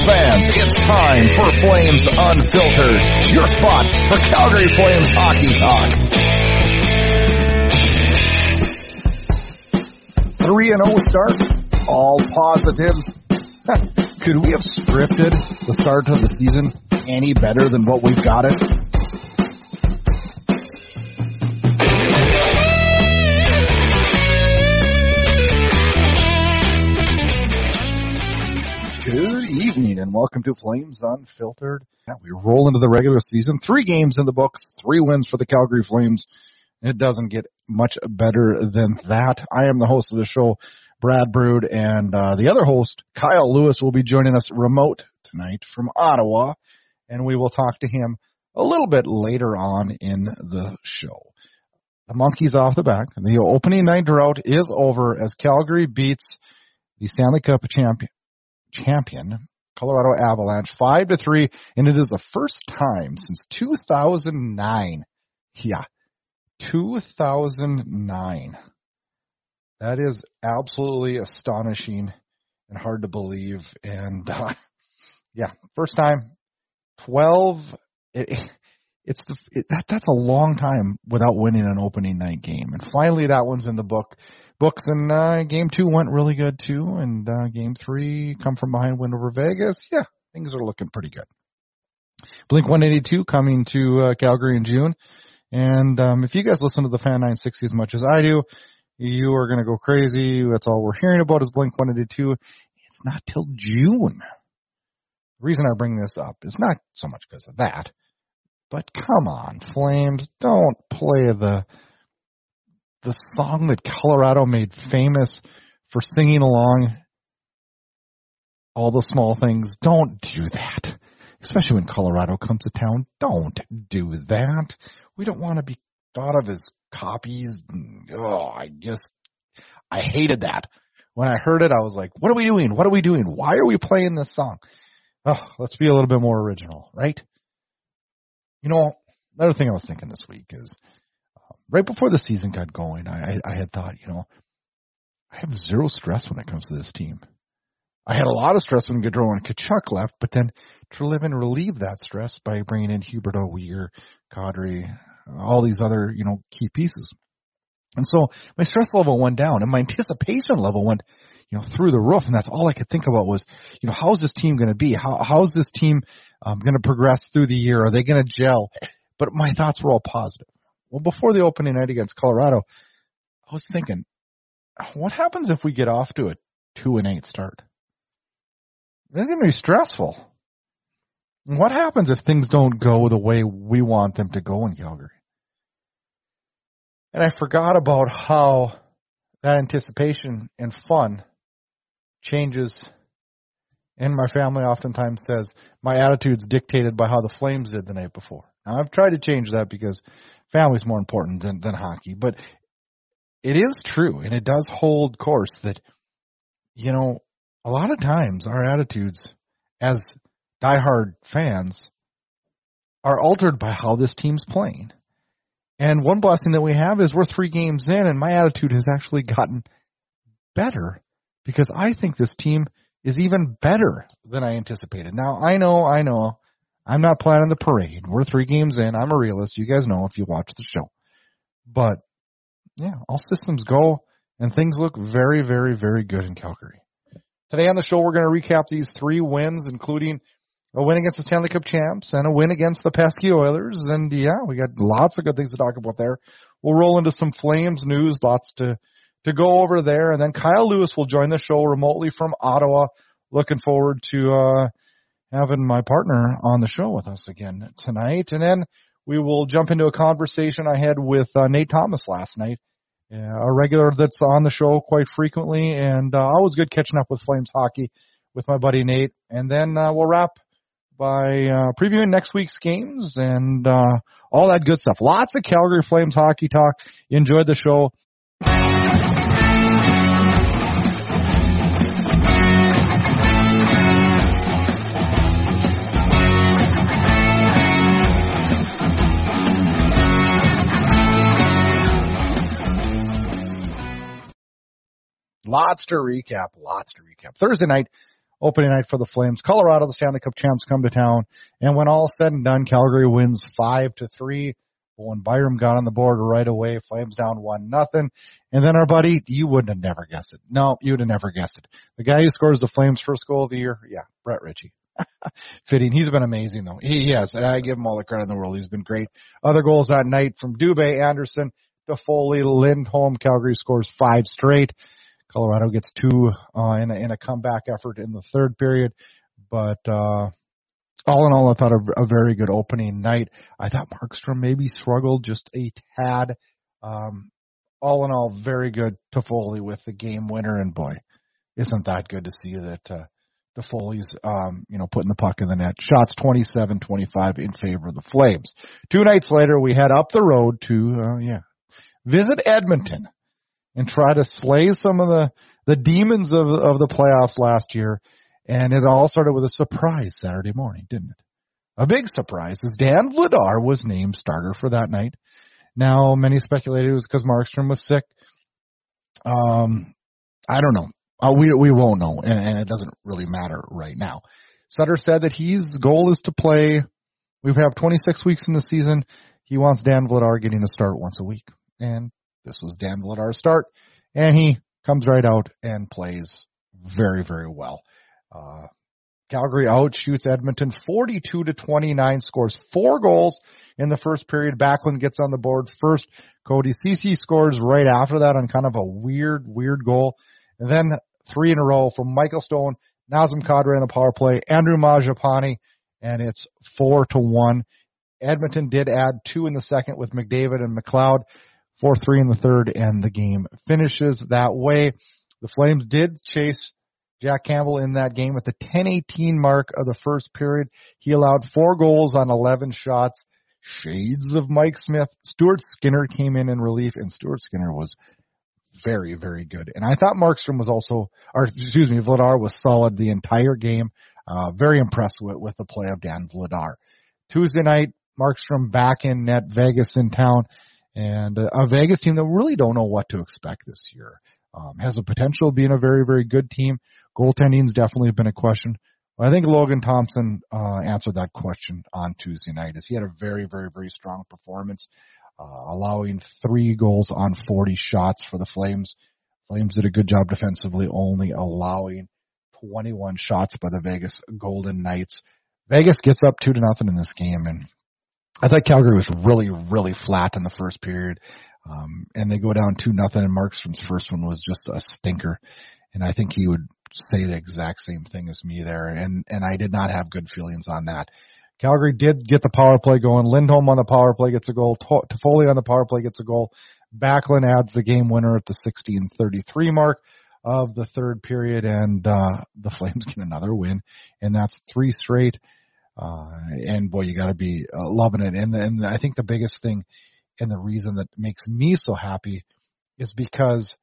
Flames fans, it's time for Flames Unfiltered, your spot for Calgary Flames hockey talk. 3-0 start, all positives. Could we have scripted the start of the season any better than what we've got it? Good evening and welcome to Flames Unfiltered. We roll into the regular season. 3 games in the books, 3 wins for the Calgary Flames. It doesn't get much better than that. I am the host of the show, Brad Brood, and the other host, Kyle Lewis, will be joining us remote tonight from Ottawa, and we will talk to him a little bit later on in the show. The monkey's off the back. The opening night drought is over as Calgary beats the Stanley Cup champion Colorado Avalanche 5-3, and it is the first time since 2009. Yeah, 2009. That is absolutely astonishing and hard to believe. And first time. 12. That's a long time without winning an opening night game, and finally that one's in the books. And game 2 went really good too, and game 3 come from behind win over Vegas. Yeah, things are looking pretty good. Blink-182 coming to Calgary in June, and if you guys listen to the Fan 960 as much as I do, you are going to go crazy. That's all we're hearing about is Blink-182. It's not till June. The reason I bring this up is not so much because of that, but come on, Flames, don't play the song that Colorado made famous for singing along, All the Small Things. Don't do that, especially when Colorado comes to town. Don't do that. We don't want to be thought of as copies. I hated that. When I heard it, I was like, what are we doing? What are we doing? Why are we playing this song? Oh, let's be a little bit more original, right? You know, another thing I was thinking this week is, right before the season got going, I had thought, I have zero stress when it comes to this team. I had a lot of stress when Gaudreau and Tkachuk left, but then Treliving relieved that stress by bringing in Huberdeau, Weir, Kadri, all these other, key pieces. And so my stress level went down and my anticipation level went, through the roof. And that's all I could think about was, how's this team going to be? How's this team going to progress through the year? Are they going to gel? But my thoughts were all positive. Well, before the opening night against Colorado, I was thinking, what happens if we get off to a 2-8 start? It's going to be stressful. What happens if things don't go the way we want them to go in Calgary? And I forgot about how that anticipation and fun changes. And my family oftentimes says my attitude's dictated by how the Flames did the night before. Now, I've tried to change that because family's more important than hockey. But it is true, and it does hold course that, a lot of times our attitudes as diehard fans are altered by how this team's playing. And one blessing that we have is we're 3 games in, and my attitude has actually gotten better because I think this team is even better than I anticipated. Now, I know, I'm not planning the parade. We're 3 games in. I'm a realist. You guys know if you watch the show. But, yeah, all systems go, and things look very, very, very good in Calgary. Today on the show, we're going to recap these 3 wins, including a win against the Stanley Cup champs and a win against the pesky Oilers. And, we got lots of good things to talk about there. We'll roll into some Flames news, lots to go over there. And then Kyle Lewis will join the show remotely from Ottawa. Looking forward to having my partner on the show with us again tonight. And then we will jump into a conversation I had with Nate Thomas last night, a regular that's on the show quite frequently, and always good catching up with Flames hockey with my buddy Nate. And then we'll wrap by previewing next week's games and all that good stuff. Lots of Calgary Flames hockey talk. Enjoyed the show. Lots to recap. Thursday night, opening night for the Flames. Colorado, the Stanley Cup champs, come to town. And when all said and done, Calgary wins 5-3. When Byram got on the board right away, Flames down 1-0. And then our buddy, you wouldn't have never guessed it. No, you would have never guessed it. The guy who scores the Flames' first goal of the year, yeah, Brett Ritchie. Fitting. He's been amazing, though. He has. I give him all the credit in the world. He's been great. Other goals that night from Dubé, Anderson, Toffoli, Lindholm. Calgary scores 5 straight. Colorado gets 2 in a comeback effort in the third period. But all in all, I thought a very good opening night. I thought Markstrom maybe struggled just a tad. All in all, very good. Toffoli with the game winner, and boy, isn't that good to see that Toffoli's, putting the puck in the net. Shots 27-25 in favor of the Flames. 2 nights later, we head up the road to, visit Edmonton and try to slay some of the demons of the playoffs last year. And it all started with a surprise Saturday morning, didn't it? A big surprise as Dan Vladar was named starter for that night. Now, many speculated it was because Markstrom was sick. I don't know. We won't know, and it doesn't really matter right now. Sutter said that his goal is to play. We have 26 weeks in the season. He wants Dan Vladar getting a start once a week. And this was Dan Vladar's start. And he comes right out and plays very, very well. Calgary outshoots Edmonton 42-29, scores 4 goals in the first period. Backlund gets on the board first. Cody Ceci scores right after that on kind of a weird goal. And then 3 in a row from Michael Stone, Nazem Kadri on the power play, Andrew Mangiapane, and it's 4-1. Edmonton did add 2 in the second with McDavid and McLeod, 4-3 in the third, and the game finishes that way. The Flames did chase Jack Campbell in that game at the 10:18 mark of the first period. He allowed 4 goals on 11 shots. Shades of Mike Smith. Stuart Skinner came in relief, and Stuart Skinner was very, very good. And I thought Vladar was solid the entire game. Very impressed with the play of Dan Vladar. Tuesday night, Markstrom back in net, Vegas in town, and a Vegas team that really don't know what to expect this year. Has the potential of being a very, very good team. Goaltending's definitely been a question. I think Logan Thompson answered that question on Tuesday night, as he had a very, very, very strong performance, allowing 3 goals on 40 shots for the Flames. Flames did a good job defensively, only allowing 21 shots by the Vegas Golden Knights. Vegas gets up 2-0 in this game, and I thought Calgary was really, really flat in the first period. And they go down 2-0, and Markstrom's first one was just a stinker. And I think he would say the exact same thing as me there. And I did not have good feelings on that. Calgary did get the power play going. Lindholm on the power play gets a goal. Toffoli on the power play gets a goal. Backlund adds the game winner at the 16:33 mark of the third period. And the Flames get another win. And that's 3 straight. And boy, you got to be loving it. And I think the biggest thing and the reason that makes me so happy is because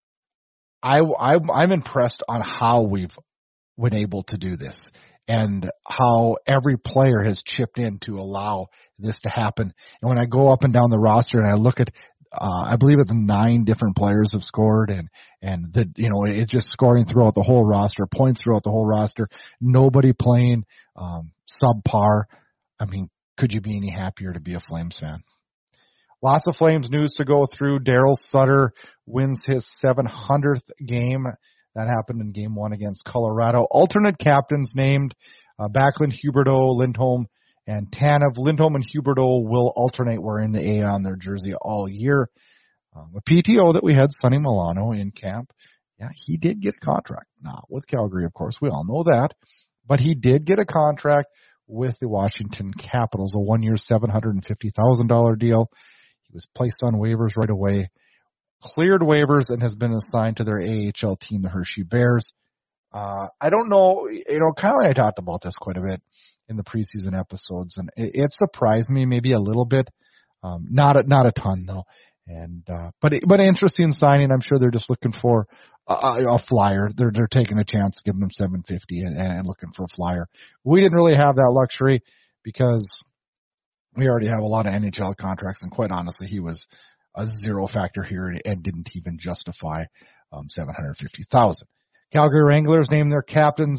I'm impressed on how we've been able to do this and how every player has chipped in to allow this to happen. And when I go up and down the roster and I look at, I believe it's 9 different players have scored, and it's just scoring throughout the whole roster, points throughout the whole roster, nobody playing subpar. I mean, could you be any happier to be a Flames fan? Lots of Flames news to go through. Daryl Sutter wins his 700th game. That happened in Game 1 against Colorado. Alternate captains named Backlund, Huberdeau, Lindholm, and Tanev. Lindholm and Huberdeau will alternate wearing the A on their jersey all year. The PTO that we had, Sonny Milano, in camp, yeah, he did get a contract. Not with Calgary, of course. We all know that. But he did get a contract with the Washington Capitals, a 1-year, $750,000 deal. He was placed on waivers right away, cleared waivers, and has been assigned to their AHL team, the Hershey Bears. I don't know, Kyle and I talked about this quite a bit in the preseason episodes, and it surprised me maybe a little bit. Not a ton though. But interesting signing. I'm sure they're just looking for a flyer. They're taking a chance, giving them $750 and looking for a flyer. We didn't really have that luxury because we already have a lot of NHL contracts, and quite honestly, he was a zero factor here and didn't even justify $750,000. Calgary Wranglers named their captains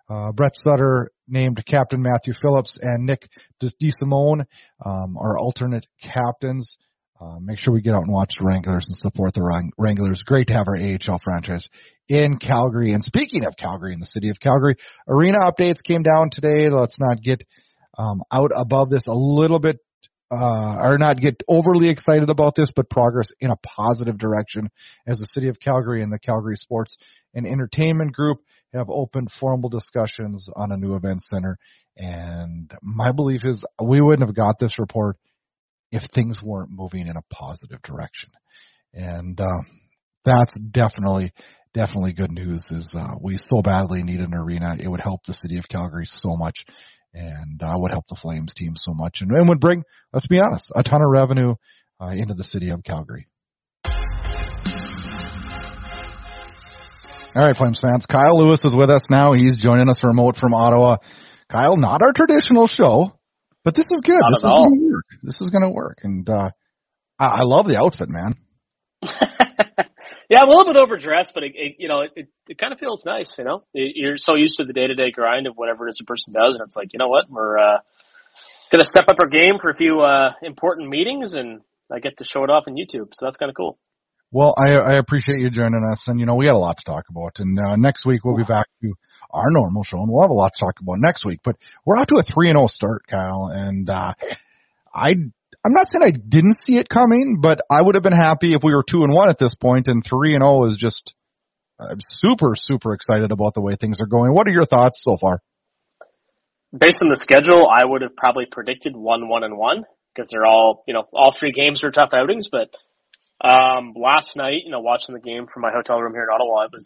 Brett Sutter named Captain Matthew Phillips, and Nick DeSimone are alternate captains. Make sure we get out and watch the Wranglers and support the Wranglers. Great to have our AHL franchise in Calgary. And speaking of Calgary, in the city of Calgary, arena updates came down today. Let's not get out above this a little bit, or not get overly excited about this, but progress in a positive direction as the city of Calgary and the Calgary Sports and Entertainment Group have opened formal discussions on a new event center. And my belief is we wouldn't have got this report if things weren't moving in a positive direction. And that's definitely good news. Is we so badly need an arena. It would help the city of Calgary so much, and would help the Flames team so much, and would bring, let's be honest, a ton of revenue into the city of Calgary. All right, Flames fans, Kyle Lewis is with us now. He's joining us remote from Ottawa. Kyle, not our traditional show, but this is good. This is going to work. This is going to work. And I love the outfit, man. Yeah, I'm a little bit overdressed, but it kind of feels nice, you know? You're so used to the day-to-day grind of whatever it is a person does, and it's like, you know what? We're going to step up our game for a few important meetings, and I get to show it off on YouTube, so that's kind of cool. Well, I appreciate you joining us, and, we got a lot to talk about. And next week we'll be back to our normal show, and we'll have a lot to talk about next week. But we're out to a 3-0 start, Kyle, and I'm not saying I didn't see it coming, but I would have been happy if we were 2-1 at this point, and 3-0 is just I'm super, super excited about the way things are going. What are your thoughts so far? Based on the schedule, I would have probably predicted 1-1-1 because they're all three games are tough outings, but last night, watching the game from my hotel room here in Ottawa, it was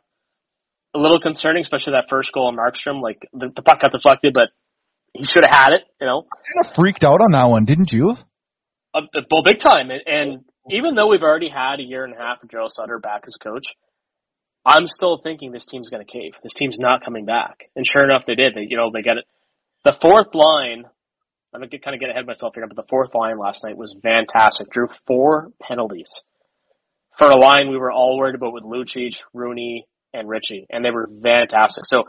a little concerning, especially that first goal of Markstrom. Like, the puck got deflected, but he should have had it, I kind of freaked out on that one, didn't you? Well, big time. And even though we've already had a year and a half of Joe Sutter back as coach, I'm still thinking this team's going to cave. This team's not coming back. And sure enough, they did. They get it. The fourth line, I'm going to kind of get ahead of myself here, but the fourth line last night was fantastic. Drew 4 penalties for a line we were all worried about with Lucic, Rooney, and Ritchie, and they were fantastic. So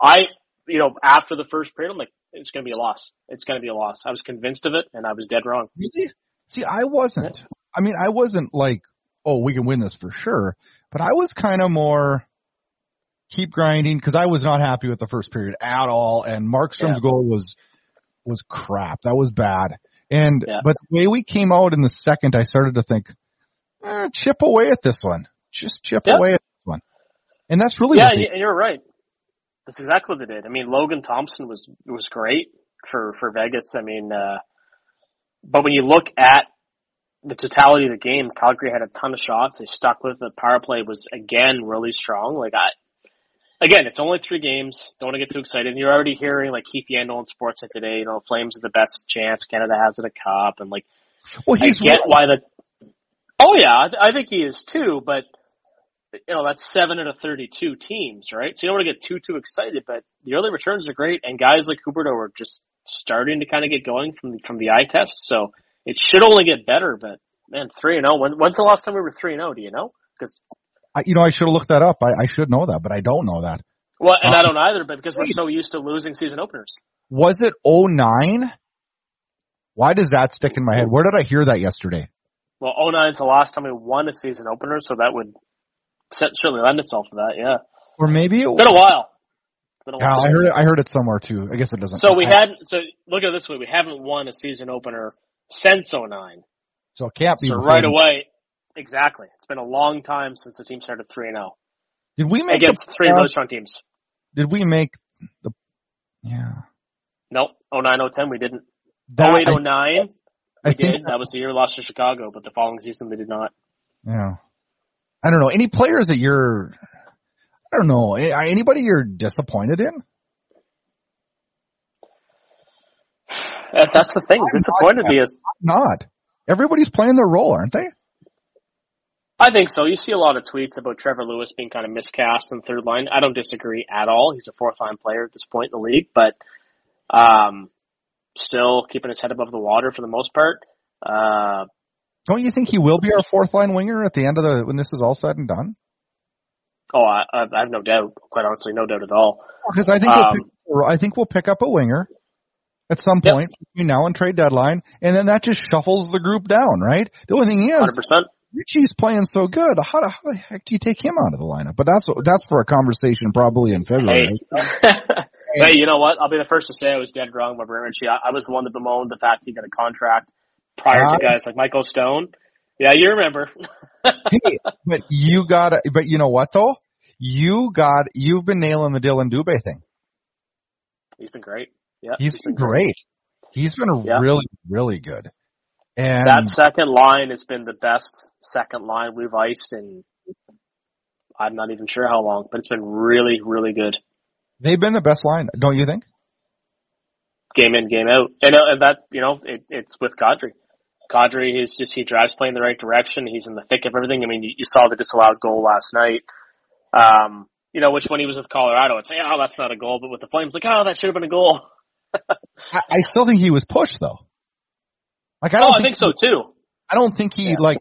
after the first period, I'm like, it's going to be a loss. It's going to be a loss. I was convinced of it, and I was dead wrong. Really? See, I wasn't. Yeah. I mean, I wasn't like, oh, we can win this for sure, but I was kind of more keep grinding because I was not happy with the first period at all, and Markstrom's goal was crap. That was bad. But the way we came out in the second, I started to think, chip away at this one. Just chip away at this one. And that's really what you're right. That's exactly what they did. I mean, Logan Thompson was great for Vegas. I mean, but when you look at the totality of the game, Calgary had a ton of shots. They stuck with it. The power play was, again, really strong. Again, it's only 3 games. Don't want to get too excited. And you're already hearing, like, Keith Yandel in Sportsnet today, Flames are the best chance Canada has at a cup. And, I get why oh, yeah, I think he is too, but, that's 7 out of 32 teams, right? So you don't want to get too excited, but the early returns are great. And guys like Huberdeau are just starting to kind of get going from the eye test. So it should only get better, but, man, 3-0. When's the last time we were 3-0? Do you know? Because I should have looked that up. I should know that, but I don't know that. Well, and I don't either, but because we're so used to losing season openers. Was it 2009? Why does that stick in my head? Where did I hear that yesterday? Well, 2009 is the last time we won a season opener, so that would certainly lend itself to that, yeah. Or maybe it's been a while. Yeah, I heard it somewhere too. I guess it doesn't. So look at it this way, we haven't won a season opener since 2009. So it can't be. So right away. Exactly. It's been a long time since the team started 3-0. Did we make against 3 really strong teams? Did we make the? Yeah. Nope. 2009-2010 we didn't. 2008-2009 we did. That was the year we lost to Chicago, but the following season they did not. Yeah. I don't know. Any players that I don't know. Anybody you're disappointed in? That's the thing. Disappointed me is not. Everybody's playing their role, aren't they? I think so. You see a lot of tweets about Trevor Lewis being kind of miscast in third line. I don't disagree at all. He's a fourth-line player at this point in the league, but still keeping his head above the water for the most part. Don't you think he will be our fourth-line winger at the end of when this is all said and done? Oh, I have no doubt. Quite honestly, no doubt at all. Because I think we'll pick up a winger at some point between now and trade deadline, and then that just shuffles the group down, right? The only thing is, 100%. Richie's playing so good. How the heck do you take him out of the lineup? But that's for a conversation probably in February. Hey. Hey, you know what? I'll be the first to say I was dead wrong about Brent Ritchie. I was the one that bemoaned the fact he got a contract prior to guys like Michael Stone. Yeah, you remember. Hey, but you know what though? You've been nailing the Dylan Dubé thing. He's been great. Yeah, he's been great. He's been really, really good. And that second line has been the best second line we've iced in I'm not even sure how long, but it's been really, really good. They've been the best line, don't you think? Game in, game out. And that, it's with Kadri. Kadri he drives play in the right direction. He's in the thick of everything. I mean, you saw the disallowed goal last night. Which when he was with Colorado, it's like, oh, that's not a goal. But with the Flames, like, oh, that should have been a goal. I still think he was pushed though. Like, I think so too. I don't think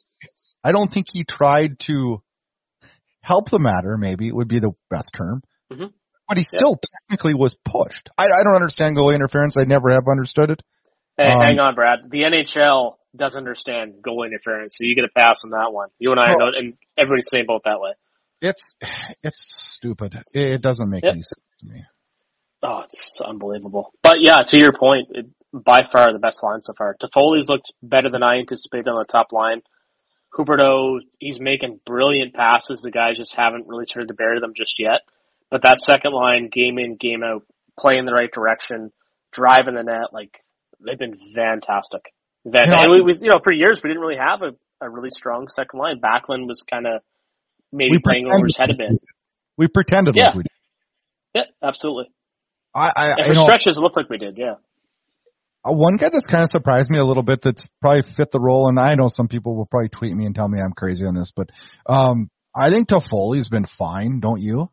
he tried to help the matter. Maybe it would be the best term. Mm-hmm. But he still technically was pushed. I don't understand goalie interference. I never have understood it. Hey, hang on, Brad. The NHL does understand goalie interference, so you get a pass on that one. You and I know, and everybody's saying both that way. It's stupid. It doesn't make any sense to me. Oh, it's unbelievable. But yeah, to your point, by far the best line so far. Toffoli's looked better than I anticipated on the top line. Huberdeau, he's making brilliant passes. The guys just haven't really started to bury them just yet. But that second line, game in, game out, play in the right direction, driving the net, like, they've been fantastic. For years, we didn't really have a really strong second line. Backlund was kind of maybe playing over his head a bit. We pretended like we did. Yeah, absolutely. For stretches, it looked like we did, yeah. One guy that's kind of surprised me a little bit that's probably fit the role, and I know some people will probably tweet me and tell me I'm crazy on this, but I think Toffoli's been fine, don't you?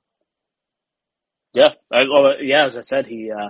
Yeah, as I said,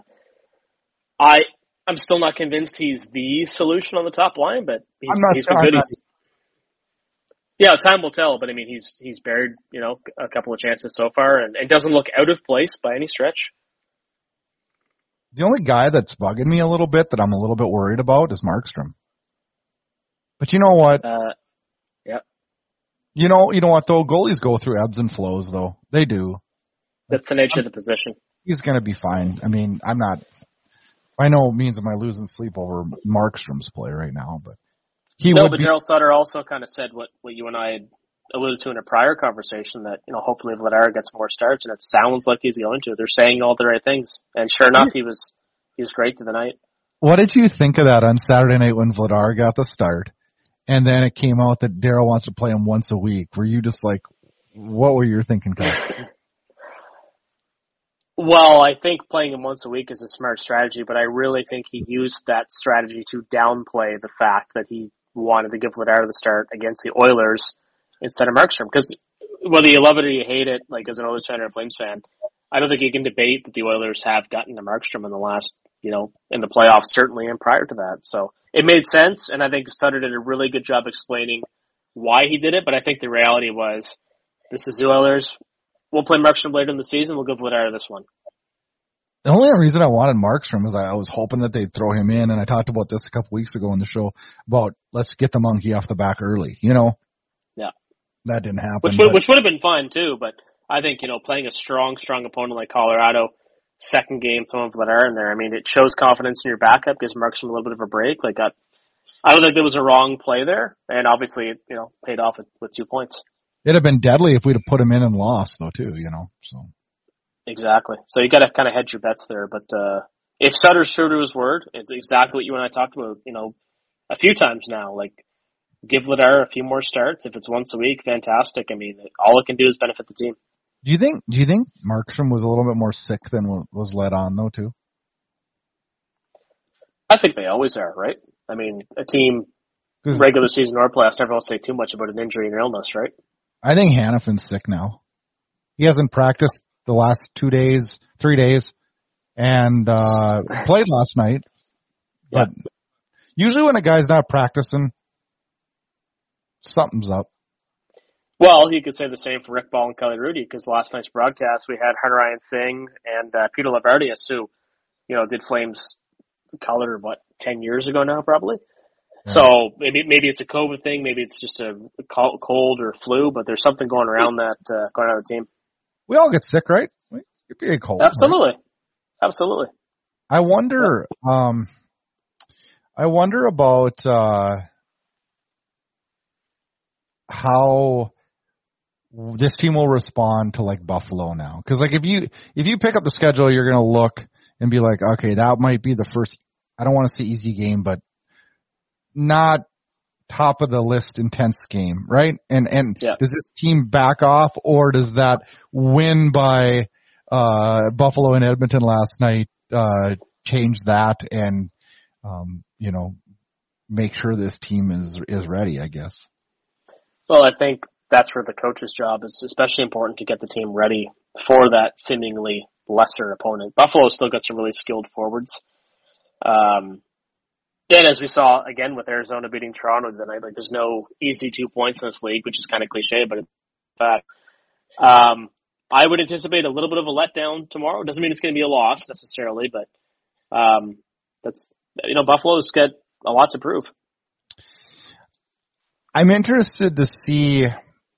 I'm still not convinced he's the solution on the top line, but he's been good. Yeah, time will tell, but I mean, he's buried, a couple of chances so far, and it doesn't look out of place by any stretch. The only guy that's bugging me a little bit that I'm a little bit worried about is Markstrom. But you know what? Yeah. You know what though? Goalies go through ebbs and flows though. They do. That's the nature of the position. He's going to be fine. I mean, by no means am I losing sleep over Markstrom's play right now, but Daryl Sutter also kind of said what you and I had alluded to in a prior conversation that, hopefully Vladar gets more starts, and it sounds like he's going to. They're saying all the right things. And sure enough, he was great through the night. What did you think of that on Saturday night when Vladar got the start? And then it came out that Daryl wants to play him once a week. Were you just like, what were you thinking, Kyle? Well, I think playing him once a week is a smart strategy, but I really think he used that strategy to downplay the fact that he wanted to give Vladar the start against the Oilers instead of Markstrom. Because whether you love it or you hate it, like as an Oilers fan or a Flames fan, I don't think you can debate that the Oilers have gotten to Markstrom in the last, in the playoffs, certainly, and prior to that. So it made sense, and I think Sutter did a really good job explaining why he did it, but I think the reality was, this is the Oilers. We'll play Markstrom later in the season. We'll give Vladar this one. The only reason I wanted Markstrom is I was hoping that they'd throw him in, and I talked about this a couple weeks ago on the show about let's get the monkey off the back early, Yeah. That didn't happen. Which would have been fun too, but I think, playing a strong opponent like Colorado, second game throwing Vladar in there, I mean, it shows confidence in your backup, gives Markstrom a little bit of a break. Like, I don't think there was a wrong play there, and obviously it, paid off with 2 points. It'd have been deadly if we'd have put him in and lost, though, too, so. Exactly. So you got to kind of hedge your bets there. But if Sutter's true to his word, it's exactly what you and I talked about, a few times now. Like, give Vladar a few more starts. If it's once a week, fantastic. I mean, all it can do is benefit the team. Do you think Markstrom was a little bit more sick than was let on, though, too? I think they always are, right? I mean, a team, regular season or playoffs, never will say too much about an injury and illness, right? I think Hanifin's sick now. He hasn't practiced the last 3 days, and played last night. But usually when a guy's not practicing, something's up. Well, you could say the same for Rick Ball and Kelly Rudy, because last night's broadcast we had Hunter Ryan Singh and Peter Lavardius, who did Flames color 10 years ago now, probably. Yeah. So maybe it's a COVID thing, maybe it's just a cold or flu, but there's something going around going on the team. We all get sick, right? It could be a cold. Absolutely, right? Absolutely. I wonder. I wonder about how this team will respond to like Buffalo now, because like if you pick up the schedule, you're gonna look and be like, okay, that might be the first. I don't want to say easy game, but not top of the list intense game, right? And Does this team back off, or does that win by Buffalo and Edmonton last night change that and make sure this team is ready, I guess? Well, I think that's where the coach's job is especially important, to get the team ready for that seemingly lesser opponent. Buffalo's still got some really skilled forwards. Then, as we saw again with Arizona beating Toronto tonight, like there's no easy 2 points in this league, which is kind of cliche, but in fact, I would anticipate a little bit of a letdown tomorrow. Doesn't mean it's going to be a loss necessarily, but that's Buffalo's got a lot to prove. I'm interested to see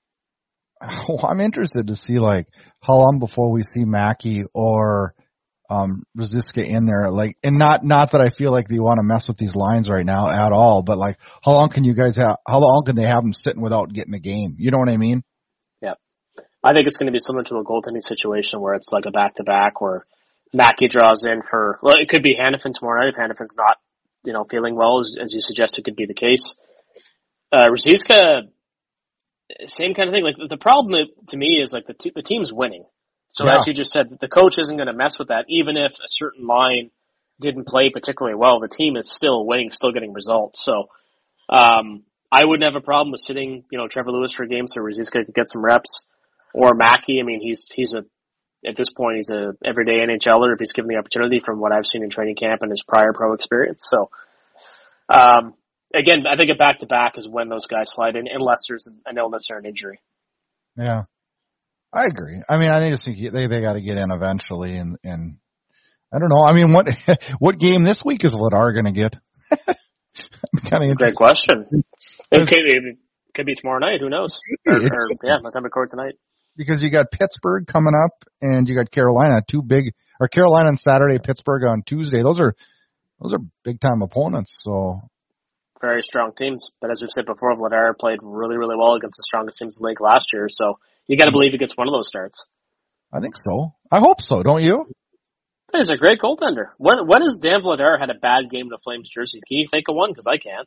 like how long before we see Mackey or Ruzicka in there, like, and not that I feel like they want to mess with these lines right now at all, but like how long can they have them sitting without getting a game? You know what I mean? Yeah. I think it's going to be similar to a goaltending situation where it's like a back-to-back where Mackey draws in it could be Hanifin tomorrow night if Hanifin's not, feeling well, as you suggested could be the case. Ruzicka, same kind of thing. Like the problem to me is like the team's winning. So As you just said, the coach isn't going to mess with that. Even if a certain line didn't play particularly well, the team is still winning, still getting results. So, I wouldn't have a problem with sitting, Trevor Lewis for a game so Ruzicka could get some reps, or Mackey. I mean, at this point, he's a everyday NHLer if he's given the opportunity, from what I've seen in training camp and his prior pro experience. So, again, I think a back-to-back is when those guys slide in, unless there's an illness or an injury. Yeah, I agree. I mean, I think they got to get in eventually, and I don't know. I mean, what game this week is Vladar going to get? Great question. It could be tomorrow night. Who knows? By the time we record tonight. Because you got Pittsburgh coming up, and you got Carolina. Carolina on Saturday, Pittsburgh on Tuesday. Those are big-time opponents. So. Very strong teams, but as we've said before, Vladar played really, really well against the strongest teams in the league last year, so you got to believe he gets one of those starts. I think so. I hope so, don't you? He's a great goaltender. When has Dan Vladar had a bad game in a Flames jersey? Can you think of one? Because I can't.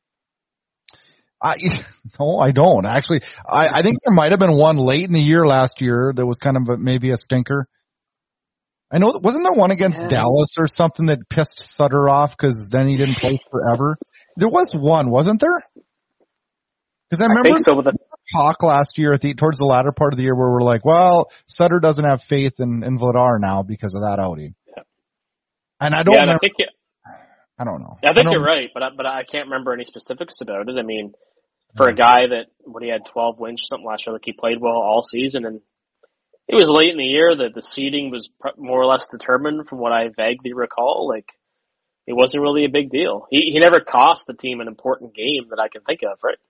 No, I don't. Actually, I think there might have been one late in the year last year that was kind of maybe a stinker. I know, wasn't there one against Dallas or something that pissed Sutter off because then he didn't play forever? There was one, wasn't there? Because I remember talk last year towards the latter part of the year where we're like, well, Sutter doesn't have faith in Vladar now because of that outing. Yeah. And I don't know. I don't know. I think you're right, but I can't remember any specifics about it. I mean, for a guy when he had 12 wins or something last year, like he played well all season, and it was late in the year that the seeding was more or less determined from what I vaguely recall. Like, it wasn't really a big deal. He never cost the team an important game that I can think of, right?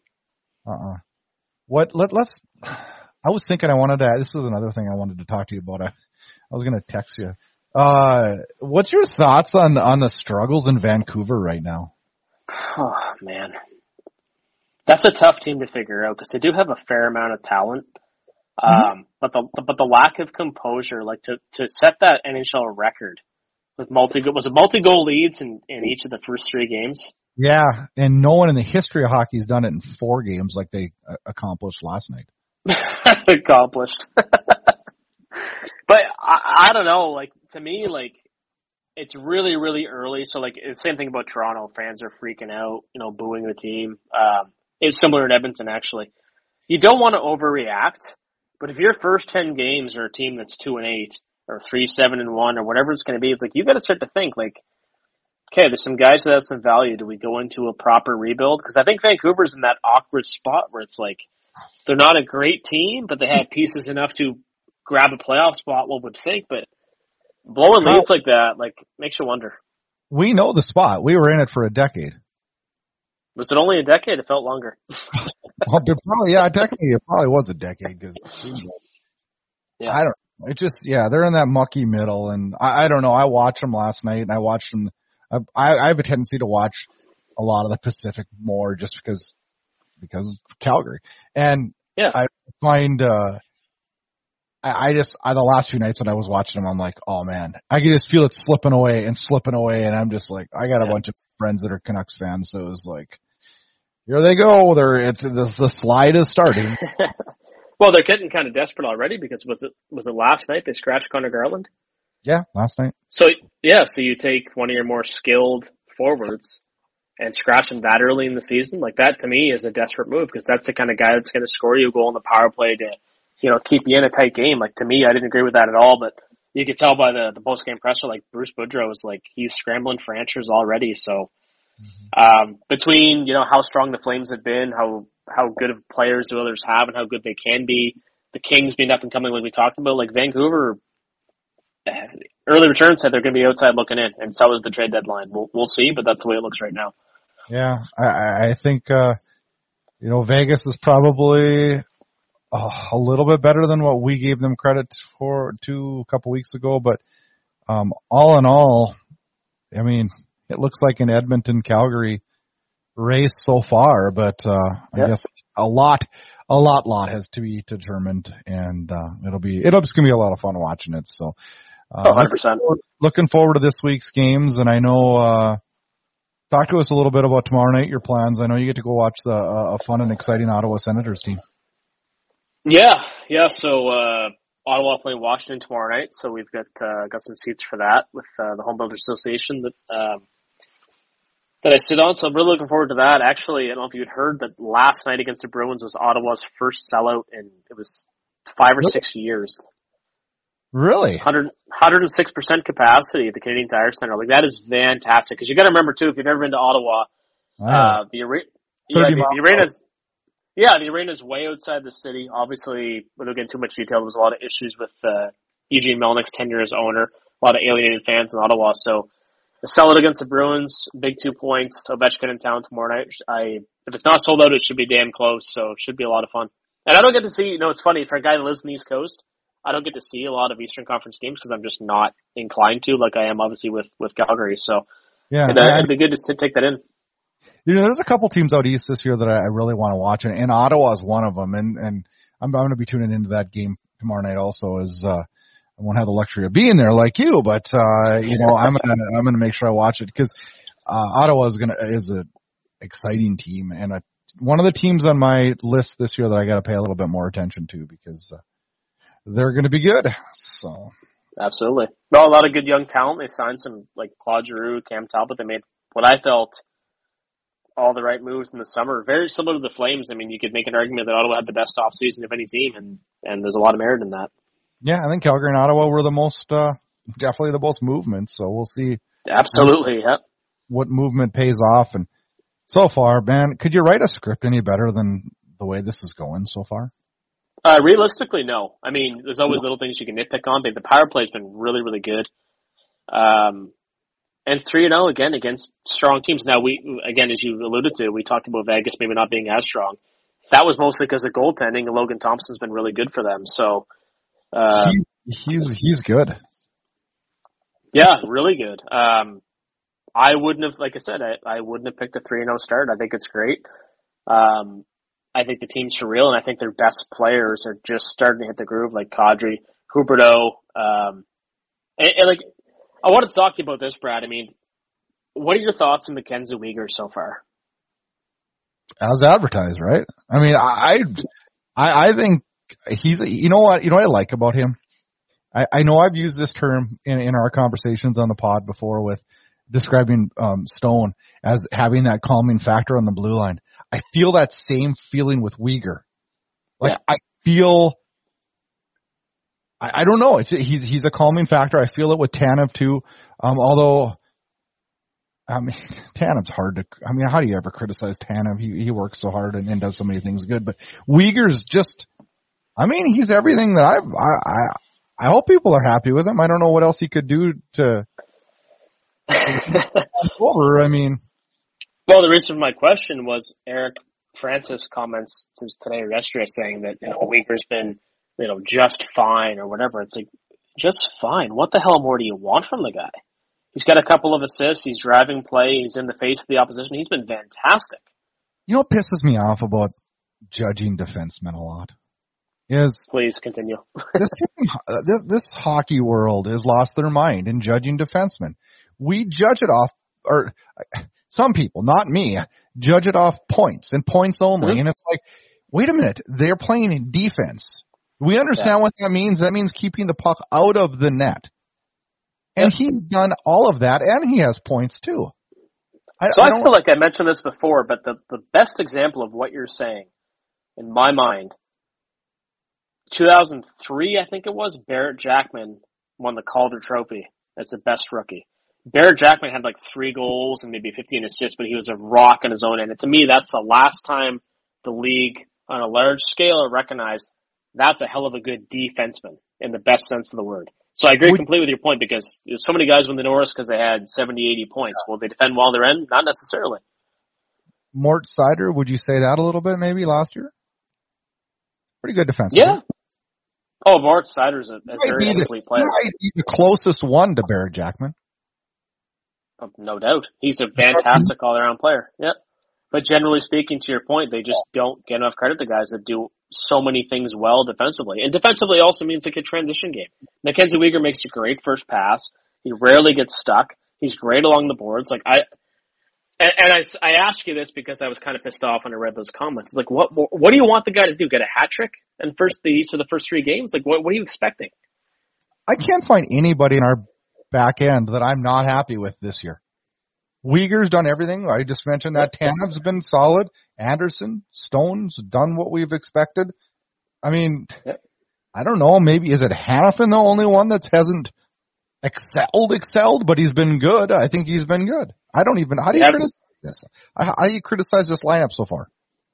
Let's. I was thinking this is another thing I wanted to talk to you about. I was going to text you. What's your thoughts on the struggles in Vancouver right now? Oh, man. That's a tough team to figure out because they do have a fair amount of talent. But the lack of composure, like to set that NHL record with multi-goal leads in each of the first 3 games. Yeah, and no one in the history of hockey has done it in 4 games like they accomplished last night. Accomplished. But I don't know, like, to me, like, it's really, really early. So, like, it's the same thing about Toronto. Fans are freaking out, booing the team. It's similar in Edmonton, actually. You don't want to overreact, but if your first 10 games are a team that's 2-8 or 3-7-1 or whatever it's going to be, it's like, you got to start to think, like, okay, there's some guys that have some value. Do we go into a proper rebuild? Because I think Vancouver's in that awkward spot where it's like, they're not a great team, but they have pieces enough to grab a playoff spot, one would think. But blowing leads like that, like, makes you wonder. We know the spot. We were in it for a decade. Was it only a decade? It felt longer. Well, technically it probably was a decade because yeah. I don't know. It just, they're in that mucky middle, and I don't know. I watched them last night, and I watched them. I have a tendency to watch a lot of the Pacific more just because of Calgary, and I find the last few nights when I was watching them, I'm like, oh man, I can just feel it slipping away, and I'm just like, I got a bunch of friends that are Canucks fans, so it was like, here they go. The slide is starting. Well, they're getting kind of desperate already because was it last night they scratched Connor Garland? Yeah, last night. So you take one of your more skilled forwards and scratch him that early in the season, like that to me is a desperate move because that's the kind of guy that's going to score you a goal in the power play to, keep you in a tight game. Like to me, I didn't agree with that at all, but you could tell by the post game presser, like Bruce Boudreau is like, he's scrambling for answers already. So, between, how strong the Flames have been, how good of players do others have and how good they can be, the Kings being up and coming like we talked about, like Vancouver, early return said they're going to be outside looking in, and so is the trade deadline. We'll see, but that's the way it looks right now. Yeah, I think, Vegas is probably a little bit better than what we gave them credit for a couple weeks ago, but all in all, I mean, it looks like an Edmonton-Calgary race so far, but I guess a lot has to be determined, and it's just gonna be a lot of fun watching it. So, 100%. Looking forward to this week's games, and I know. Talk to us a little bit about tomorrow night. Your plans. I know you get to go watch a fun and exciting Ottawa Senators team. Yeah. So Ottawa playing Washington tomorrow night, so we've got some seats for that with the Home Builders Association that I sit on. So I'm really looking forward to that. Actually, I don't know if you'd heard that last night against the Bruins was Ottawa's first sellout in it was 5 or 6 years. Really? 106% capacity at the Canadian Tire Center. Like that is fantastic because you got to remember too if you've never been to Ottawa, the arena's way outside the city. Obviously, without getting too much detail, there was a lot of issues with Eugene Melnick's tenure as owner. A lot of alienated fans in Ottawa. So the sellout against the Bruins, big 2 points. Ovechkin in town tomorrow night. If it's not sold out, it should be damn close. So it should be a lot of fun. And I don't get to see. It's funny for a guy that lives on the East Coast. I don't get to see a lot of Eastern Conference games because I'm just not inclined to, like I am obviously with Calgary. So it'd be good to take that in. There's a couple teams out east this year that I really want to watch, and Ottawa is one of them. And I'm going to be tuning into that game tomorrow night also. As I won't have the luxury of being there like you, but I'm gonna make sure I watch it because Ottawa is an exciting team and one of the teams on my list this year that I got to pay a little bit more attention to because. They're going to be good. So absolutely. Well, a lot of good young talent. They signed some like Claude Giroux, Cam Talbot. They made what I felt all the right moves in the summer. Very similar to the Flames. I mean, you could make an argument that Ottawa had the best offseason of any team, and there's a lot of merit in that. Yeah, I think Calgary and Ottawa were the most, definitely the most movement. So we'll see. Absolutely. What movement pays off. And so far, man, could you write a script any better than the way this is going so far? Realistically, no. I mean, there's always little things you can nitpick on, but the power play's been really, really good. And 3-0 again against strong teams. Now again, as you alluded to, we talked about Vegas maybe not being as strong. That was mostly because of goaltending, and Logan Thompson's been really good for them. So, he's good. Yeah, really good. I wouldn't have, like I said, I wouldn't have picked a 3-0 start. I think it's great. I think the team's for real, and I think their best players are just starting to hit the groove, like Kadri, Huberdeau. And like, I wanted to talk to you about this, Brad. I mean, what are your thoughts on Mackenzie Weegar so far? As advertised, right? I mean, I think he's, you know what I like about him? I know I've used this term in our conversations on the pod before with describing Stone as having that calming factor on the blue line. I feel that same feeling with Weegar. Like, yeah. I don't know. He's a calming factor. I feel it with Tanev too. Although I mean, Tanev's hard to. I mean, how do you ever criticize Tanev? He works so hard and does so many things good. But Weegar's just. I mean, he's everything that I hope people are happy with him. I don't know what else he could do to over. I mean, well, the reason for my question was Eric Francis comments since today or yesterday saying that Weegar's been just fine or whatever. It's like just fine. What the hell more do you want from the guy? He's got a couple of assists. He's driving play. He's in the face of the opposition. He's been fantastic. You know what pisses me off judging defensemen a lot? Please continue. this hockey world has lost their mind in judging defensemen. We judge it off, or some people, not me, judge it off points and points only. And it's like, wait a minute, they're playing in defense. We understand what that means. That means keeping the puck out of the net. And he's done all of that, and he has points too. I feel like I mentioned this before, but the best example of what you're saying, in my mind, 2003, I think it was, Barrett Jackman won the Calder Trophy as the best rookie. Barrett Jackman had like 3 goals and maybe 15 assists, but he was a rock on his own end. And to me, that's the last time the league on a large scale recognized that's a hell of a good defenseman in the best sense of the word. So I agree completely with your point because so many guys win the Norris because they had 70, 80 points. Will they defend well their end? Not necessarily. Mort Seider, would you say that a little bit maybe last year? Pretty good defenseman. Yeah. Oh, Mort Seider's a very complete player. He might be the closest one to Barrett Jackman. No doubt. He's a fantastic all-around player. Yep. But generally speaking, to your point, they just don't get enough credit to guys that do so many things well defensively. And defensively also means like a transition game. Mackenzie Weegar makes a great first pass. He rarely gets stuck. He's great along the boards. Like I asked you this because I was kind of pissed off when I read those comments. It's like, what do you want the guy to do? Get a hat trick in each of the first 3 games? Like, what are you expecting? I can't find anybody in our back end that I'm not happy with this year. Weegar's done everything. I just mentioned that. Tanev's been solid. Anderson, Stone's done what we've expected. I mean, I don't know. Maybe is it Hanifin the only one that hasn't excelled, but he's been good. I think he's been good. How do you criticize this? How do you criticize this lineup so far?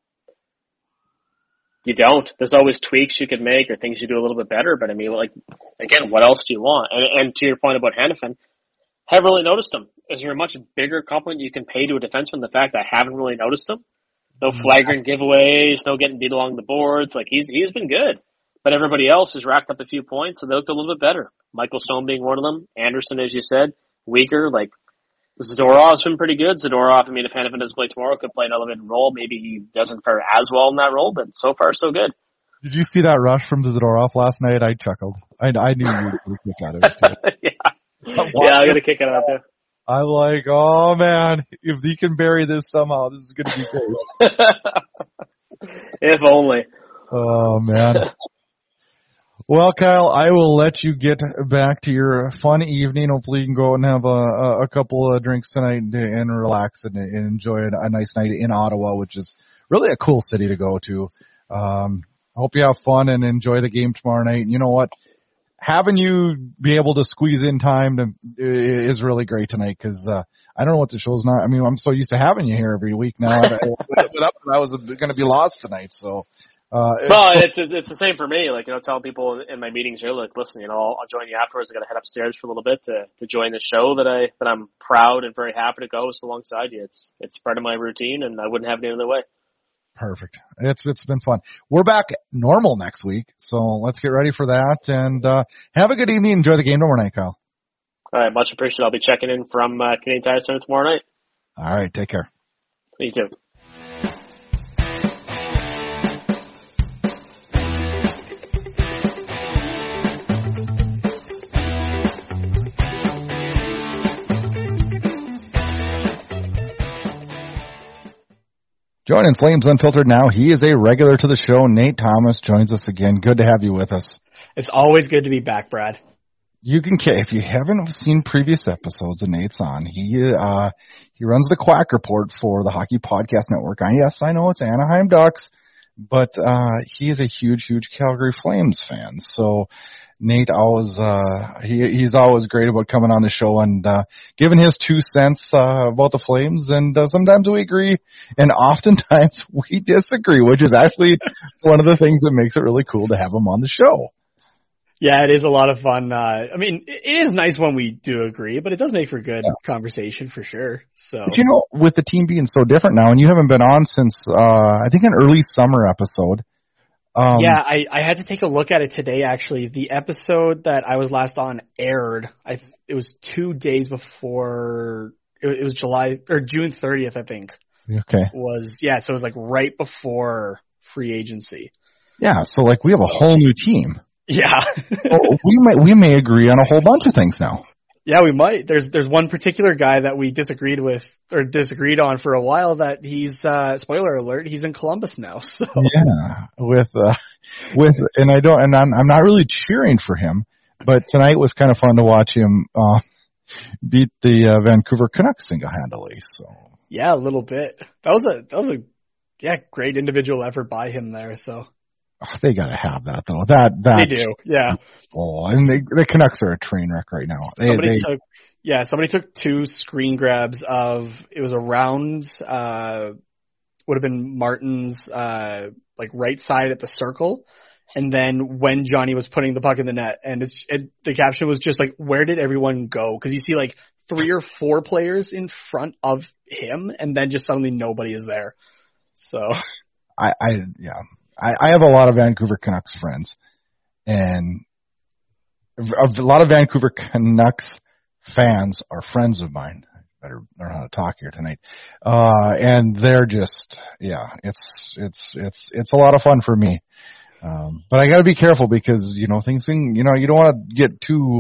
You don't. There's always tweaks you could make or things you do a little bit better. But I mean, like, again, what else do you want? And to your point about Hanifin, haven't really noticed him. Is there a much bigger compliment you can pay to a defenseman the fact that I haven't really noticed him? No flagrant giveaways, no getting beat along the boards. Like, he's been good. But everybody else has racked up a few points, so they looked a little bit better. Michael Stone being one of them. Anderson, as you said. Weegar, like, Zadorov's been pretty good. Zadorov, I mean, if Hanifin doesn't play tomorrow, could play an elevated role. Maybe he doesn't fare as well in that role, but so far, so good. Did you see that rush from Zadorov last night? I chuckled. I knew you would kick out of it, too. Yeah, I got to kick it out, too. I'm like, oh, man, if he can bury this somehow, this is going to be great. If only. Oh, man. Well, Kyle, I will let you get back to your fun evening. Hopefully you can go and have a couple of drinks tonight and relax and enjoy a nice night in Ottawa, which is really a cool city to go to. I hope you have fun and enjoy the game tomorrow night. And you know what? Having you be able to squeeze in time is really great tonight because I don't know what the show's not. I mean, I'm so used to having you here every week now. I was going to be lost tonight, so. Well, it's the same for me. Like, telling people in my meetings here, like, listen, I'll join you afterwards. I got to head upstairs for a little bit to join the show that I'm proud and very happy to host alongside you. It's part of my routine, and I wouldn't have it any other way. Perfect. It's been fun. We're back normal next week, so let's get ready for that. And have a good evening. Enjoy the game tomorrow night, Kyle. All right, much appreciated. I'll be checking in from Canadian Tire Center tomorrow night. All right, take care. You too. Joining Flames Unfiltered now, he is a regular to the show. Nate Thomas joins us again. Good to have you with us. It's always good to be back, Brad. You can, if you haven't seen previous episodes of Nate's on, he runs the Quack Report for the Hockey Podcast Network. Yes, I know it's Anaheim Ducks, but he is a huge Calgary Flames fan. So Nate always he's always great about coming on the show and giving his 2 cents about the Flames, and sometimes we agree and oftentimes we disagree, which is actually one of the things that makes it really cool to have him on the show. Yeah, it is a lot of fun. I mean, it is nice when we do agree, but it does make for good conversation for sure. So, but with the team being so different now, and you haven't been on since I think an early summer episode. Yeah, I had to take a look at it today, actually. The episode that I was last on aired. It was 2 days before, it was June 30th, I think. Okay. So it was like right before free agency. Yeah, so like we have a whole new team. Yeah. we may agree on a whole bunch of things now. Yeah, we might. There's one particular guy that we disagreed on for a while that he's, spoiler alert, he's in Columbus now. So yeah, I'm not really cheering for him, but tonight was kind of fun to watch him, beat the, Vancouver Canucks single-handedly. So. Yeah, a little bit. That was a great individual effort by him there. So. Oh, they gotta have that though. They do, yeah. Oh, and the Canucks are a train wreck right now. Somebody took 2 screen grabs of, it was around, would have been Martin's, like right side at the circle. And then when Johnny was putting the puck in the net, and the caption was just like, where did everyone go? Cause you see like 3 or 4 players in front of him, and then just suddenly nobody is there. So. I have a lot of Vancouver Canucks friends, and a lot of Vancouver Canucks fans are friends of mine. I better learn how to talk here tonight. And they're just, it's a lot of fun for me. But I gotta be careful because, things can, you don't want to get too,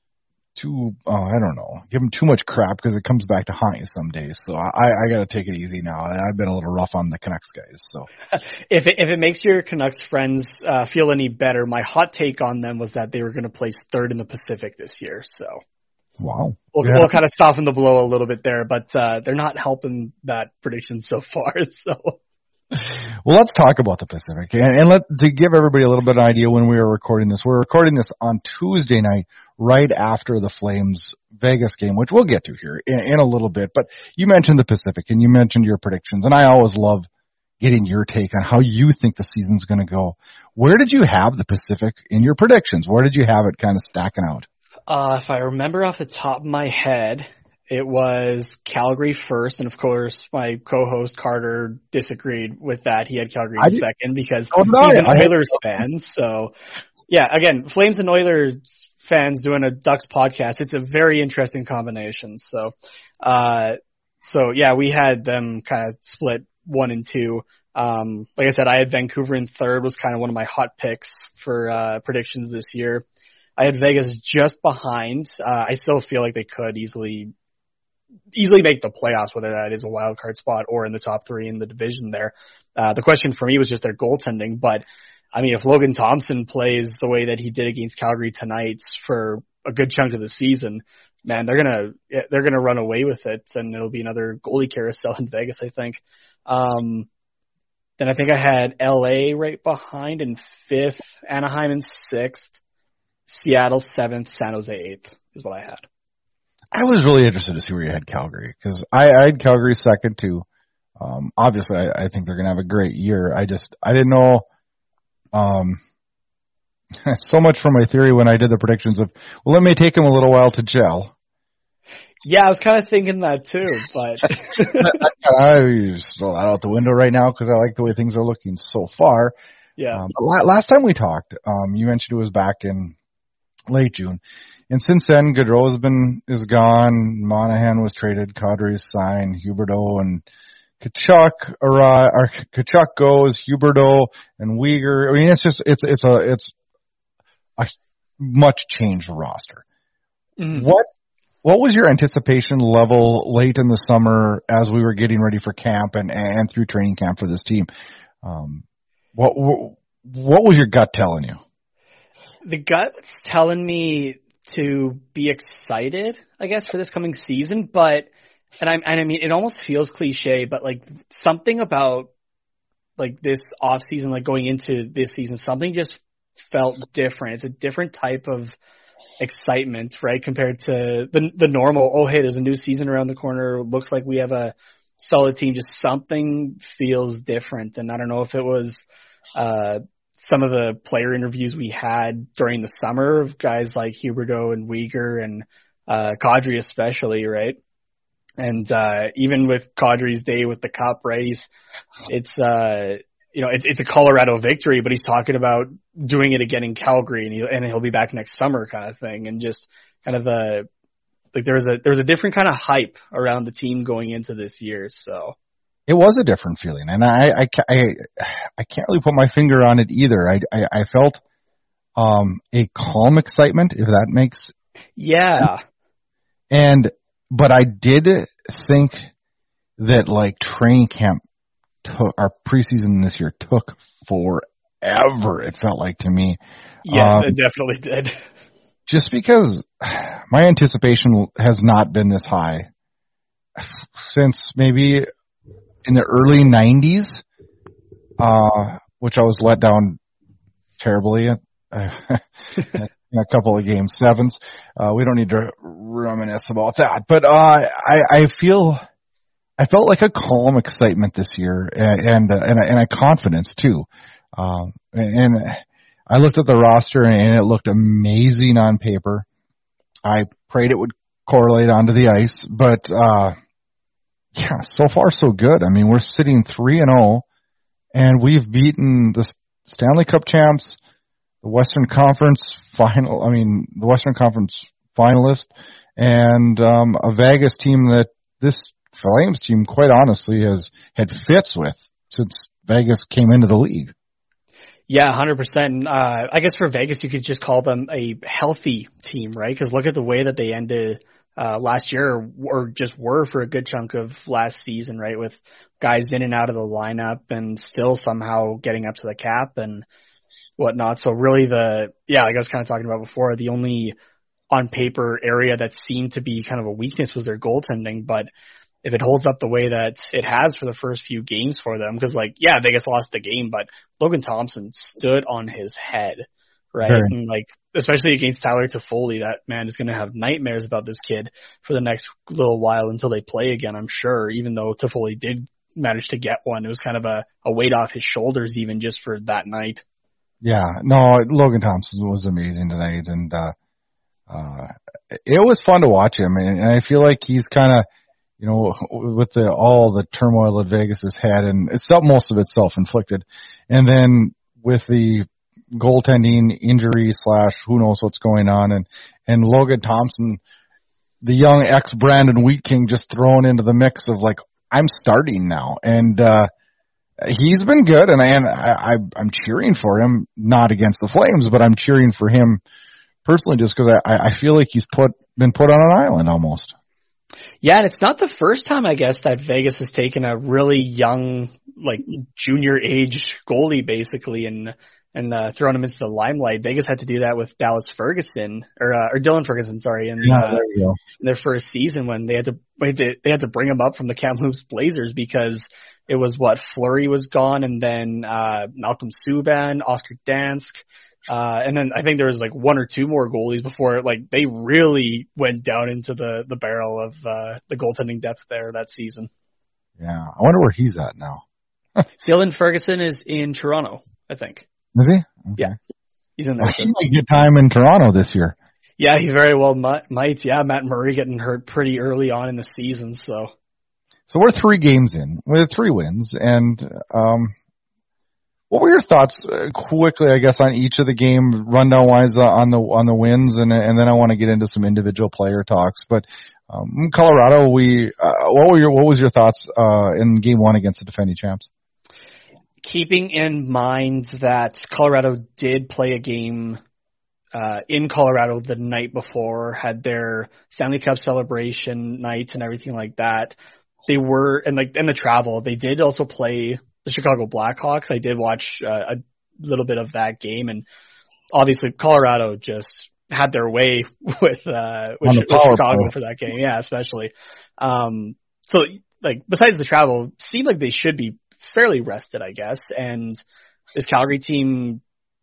I don't know, give them too much crap because it comes back to haunt you some days. So I got to take it easy now. I've been a little rough on the Canucks guys. So if it makes your Canucks friends feel any better, my hot take on them was that they were going to place 3rd in the Pacific this year. So wow, we'll kind of soften the blow a little bit there, but they're not helping that prediction so far. So. Well, let's talk about the Pacific, and to give everybody a little bit of an idea when we are recording this. We're recording this on Tuesday night, right after the Flames Vegas game, which we'll get to here in a little bit. But you mentioned the Pacific, and you mentioned your predictions, and I always love getting your take on how you think the season's going to go. Where did you have the Pacific in your predictions? Where did you have it kind of stacking out? If I remember off the top of my head, it was Calgary first, and of course my co-host Carter disagreed with that. He had Calgary second because he's an Oilers fan. So yeah, again, Flames and Oilers fans doing a Ducks podcast. It's a very interesting combination. So yeah, we had them kind of split 1 and 2. Like I said, I had Vancouver in 3rd, was kind of one of my hot picks for predictions this year. I had Vegas just behind. I still feel like they could easily make the playoffs, whether that is a wild card spot or in the top 3 in the division there. The question for me was just their goaltending, but I mean, if Logan Thompson plays the way that he did against Calgary tonight for a good chunk of the season, man, they're gonna run away with it, and it'll be another goalie carousel in Vegas, I think. Then I think I had LA right behind in 5th, Anaheim in 6th, Seattle 7th, San Jose 8th is what I had. I was really interested to see where you had Calgary, because I had Calgary second too. Obviously I think they're going to have a great year. I didn't know, so much from my theory when I did the predictions of, well, it may take them a little while to gel. Yeah, I was kind of thinking that too, but I just throw that out the window right now because I like the way things are looking so far. Yeah. Last time we talked, you mentioned it was back in late June. And since then, Gaudreau is gone. Monahan was traded. Kadri's signed. Huberdeau and Kachuk goes. Huberdeau and Uyghur. I mean, it's a much changed roster. Mm-hmm. What was your anticipation level late in the summer as we were getting ready for camp and through training camp for this team? What was your gut telling you? The gut's telling me to be excited, I guess, for this coming season, but I mean, it almost feels cliche, but like something about like this off season, like going into this season, something just felt different. It's a different type of excitement, right? Compared to the normal, oh, hey, there's a new season around the corner. Looks like we have a solid team. Just something feels different. And I don't know if it was some of the player interviews we had during the summer of guys like Huberdeau and Weegar and Kadri especially, right? And even with Kadri's day with the Cup, right? It's a Colorado victory, but he's talking about doing it again in Calgary, and he'll be back next summer, kind of thing. And just kind of there was a different kind of hype around the team going into this year. So it was a different feeling, and I can't really put my finger on it either. I felt a calm excitement, if that makes sense. But I did think that like training camp our preseason this year took forever. It felt like to me. Yes, it definitely did. Just because my anticipation has not been this high since maybe in the early 90s, which I was let down terribly in a couple of game sevens. We don't need to reminisce about that, but I felt like a calm excitement this year, and a confidence too. And I looked at the roster, and it looked amazing on paper. I prayed it would correlate onto the ice, but yeah, so far so good. I mean, we're sitting 3-0, and we've beaten the Stanley Cup champs, the Western Conference finalist, and a Vegas team that this Flames team, quite honestly, has had fits with since Vegas came into the league. Yeah, 100%. I guess for Vegas, you could just call them a healthy team, right? Because look at the way that they ended last year, or just were for a good chunk of last season, right? With guys in and out of the lineup and still somehow getting up to the cap and whatnot. So really like I was kind of talking about before, the only on paper area that seemed to be kind of a weakness was their goaltending. But if it holds up the way that it has for the first few games for them, because Vegas lost the game, but Logan Thompson stood on his head, right? Sure. And especially against Tyler Toffoli, that man is going to have nightmares about this kid for the next little while until they play again, I'm sure, even though Toffoli did manage to get one. It was kind of a weight off his shoulders even just for that night. Yeah, no, Logan Thompson was amazing tonight, and it was fun to watch him, and I feel like he's kind of, with all the turmoil that Vegas has had, and most of it's self-inflicted, and then with the goaltending injury / who knows what's going on, and Logan Thompson, the young ex-Brandon Wheat King, just thrown into the mix of I'm starting now, and he's been good, and I'm cheering for him, not against the Flames, but I'm cheering for him personally just because I feel like he's been put on an island almost. Yeah, and it's not the first time, I guess, that Vegas has taken a really young, junior age goalie basically and thrown him into the limelight. Vegas had to do that with Dallas Ferguson or Dylan Ferguson, sorry, in their first season when they had to bring him up from the Kamloops Blazers because it was Fleury was gone, and then Malcolm Subban, Oscar Dansk. And then I think there was one or two more goalies before they really went down into the barrel of the goaltending depth there that season. Yeah, I wonder where he's at now. Dylan Ferguson is in Toronto, I think. Is he? Okay. Yeah, he's in there. He might get time in Toronto this year. Yeah, he very well might. Yeah, Matt Murray getting hurt pretty early on in the season, so we're 3 games in with 3 wins, and what were your thoughts quickly, I guess, on each of the game rundown wise on the wins, and then I want to get into some individual player talks. But Colorado, what was your thoughts in game 1 against the defending champs? Keeping in mind that Colorado did play a game in Colorado the night before, had their Stanley Cup celebration night and everything like that. They were and the travel. They did also play the Chicago Blackhawks. I did watch a little bit of that game, and obviously Colorado just had their way with Chicago for that game. Yeah, especially. So besides the travel, seemed like they should be fairly rested, I guess. And this Calgary team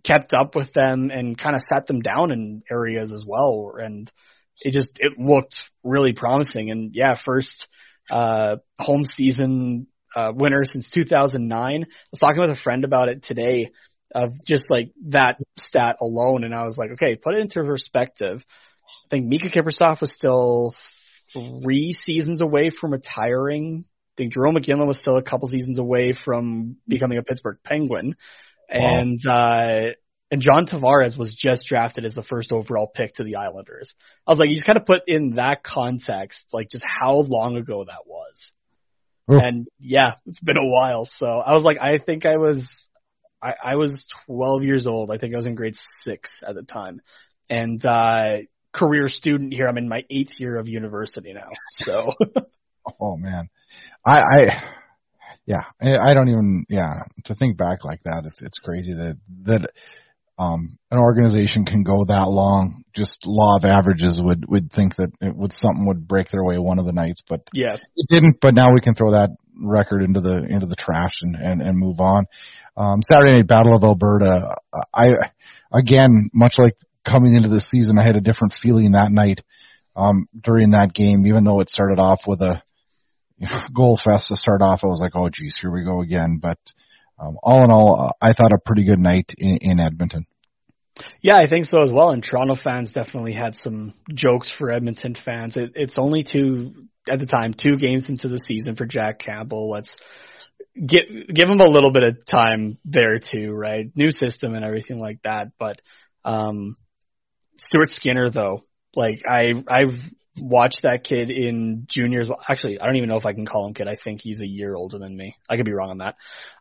kept up with them and kind of sat them down in areas as well. And it looked really promising. And yeah, first home season winner since 2009. I was talking with a friend about it today, of just like that stat alone. And I was like, okay, put it into perspective. I think Mika Kiprusoff was still 3 seasons away from retiring. I think Jerome McGinley was still a couple seasons away from becoming a Pittsburgh Penguin. Wow. And John Tavares was just drafted as the first overall pick to the Islanders. I was like, you just kind of put in that context, like just how long ago that was. Ooh. And yeah, it's been a while. So I was like, I think I was 12 years old. I think I was in grade 6 at the time. And career student here. I'm in my 8th year of university now. So. Oh man. I don't even, to think back like that, it's crazy that an organization can go that long. Just law of averages would think that something would break their way one of the nights, but yeah, it didn't. But now we can throw that record into the trash and move on. Saturday Night Battle of Alberta. Again, much like coming into the season, I had a different feeling that night during that game, even though it started off with a goal fest to start off. I was like, oh geez, here we go again. But all in all, I thought a pretty good night in Edmonton. Yeah, I think so as well. And Toronto fans definitely had some jokes for Edmonton fans. It's only 2 games into the season for Jack Campbell. Let's give him a little bit of time there too, right? New system and everything like that. But Stuart Skinner, though, like I've watched that kid in juniors. Well, actually, I don't even know if I can call him kid. I think he's a year older than me. I could be wrong on that.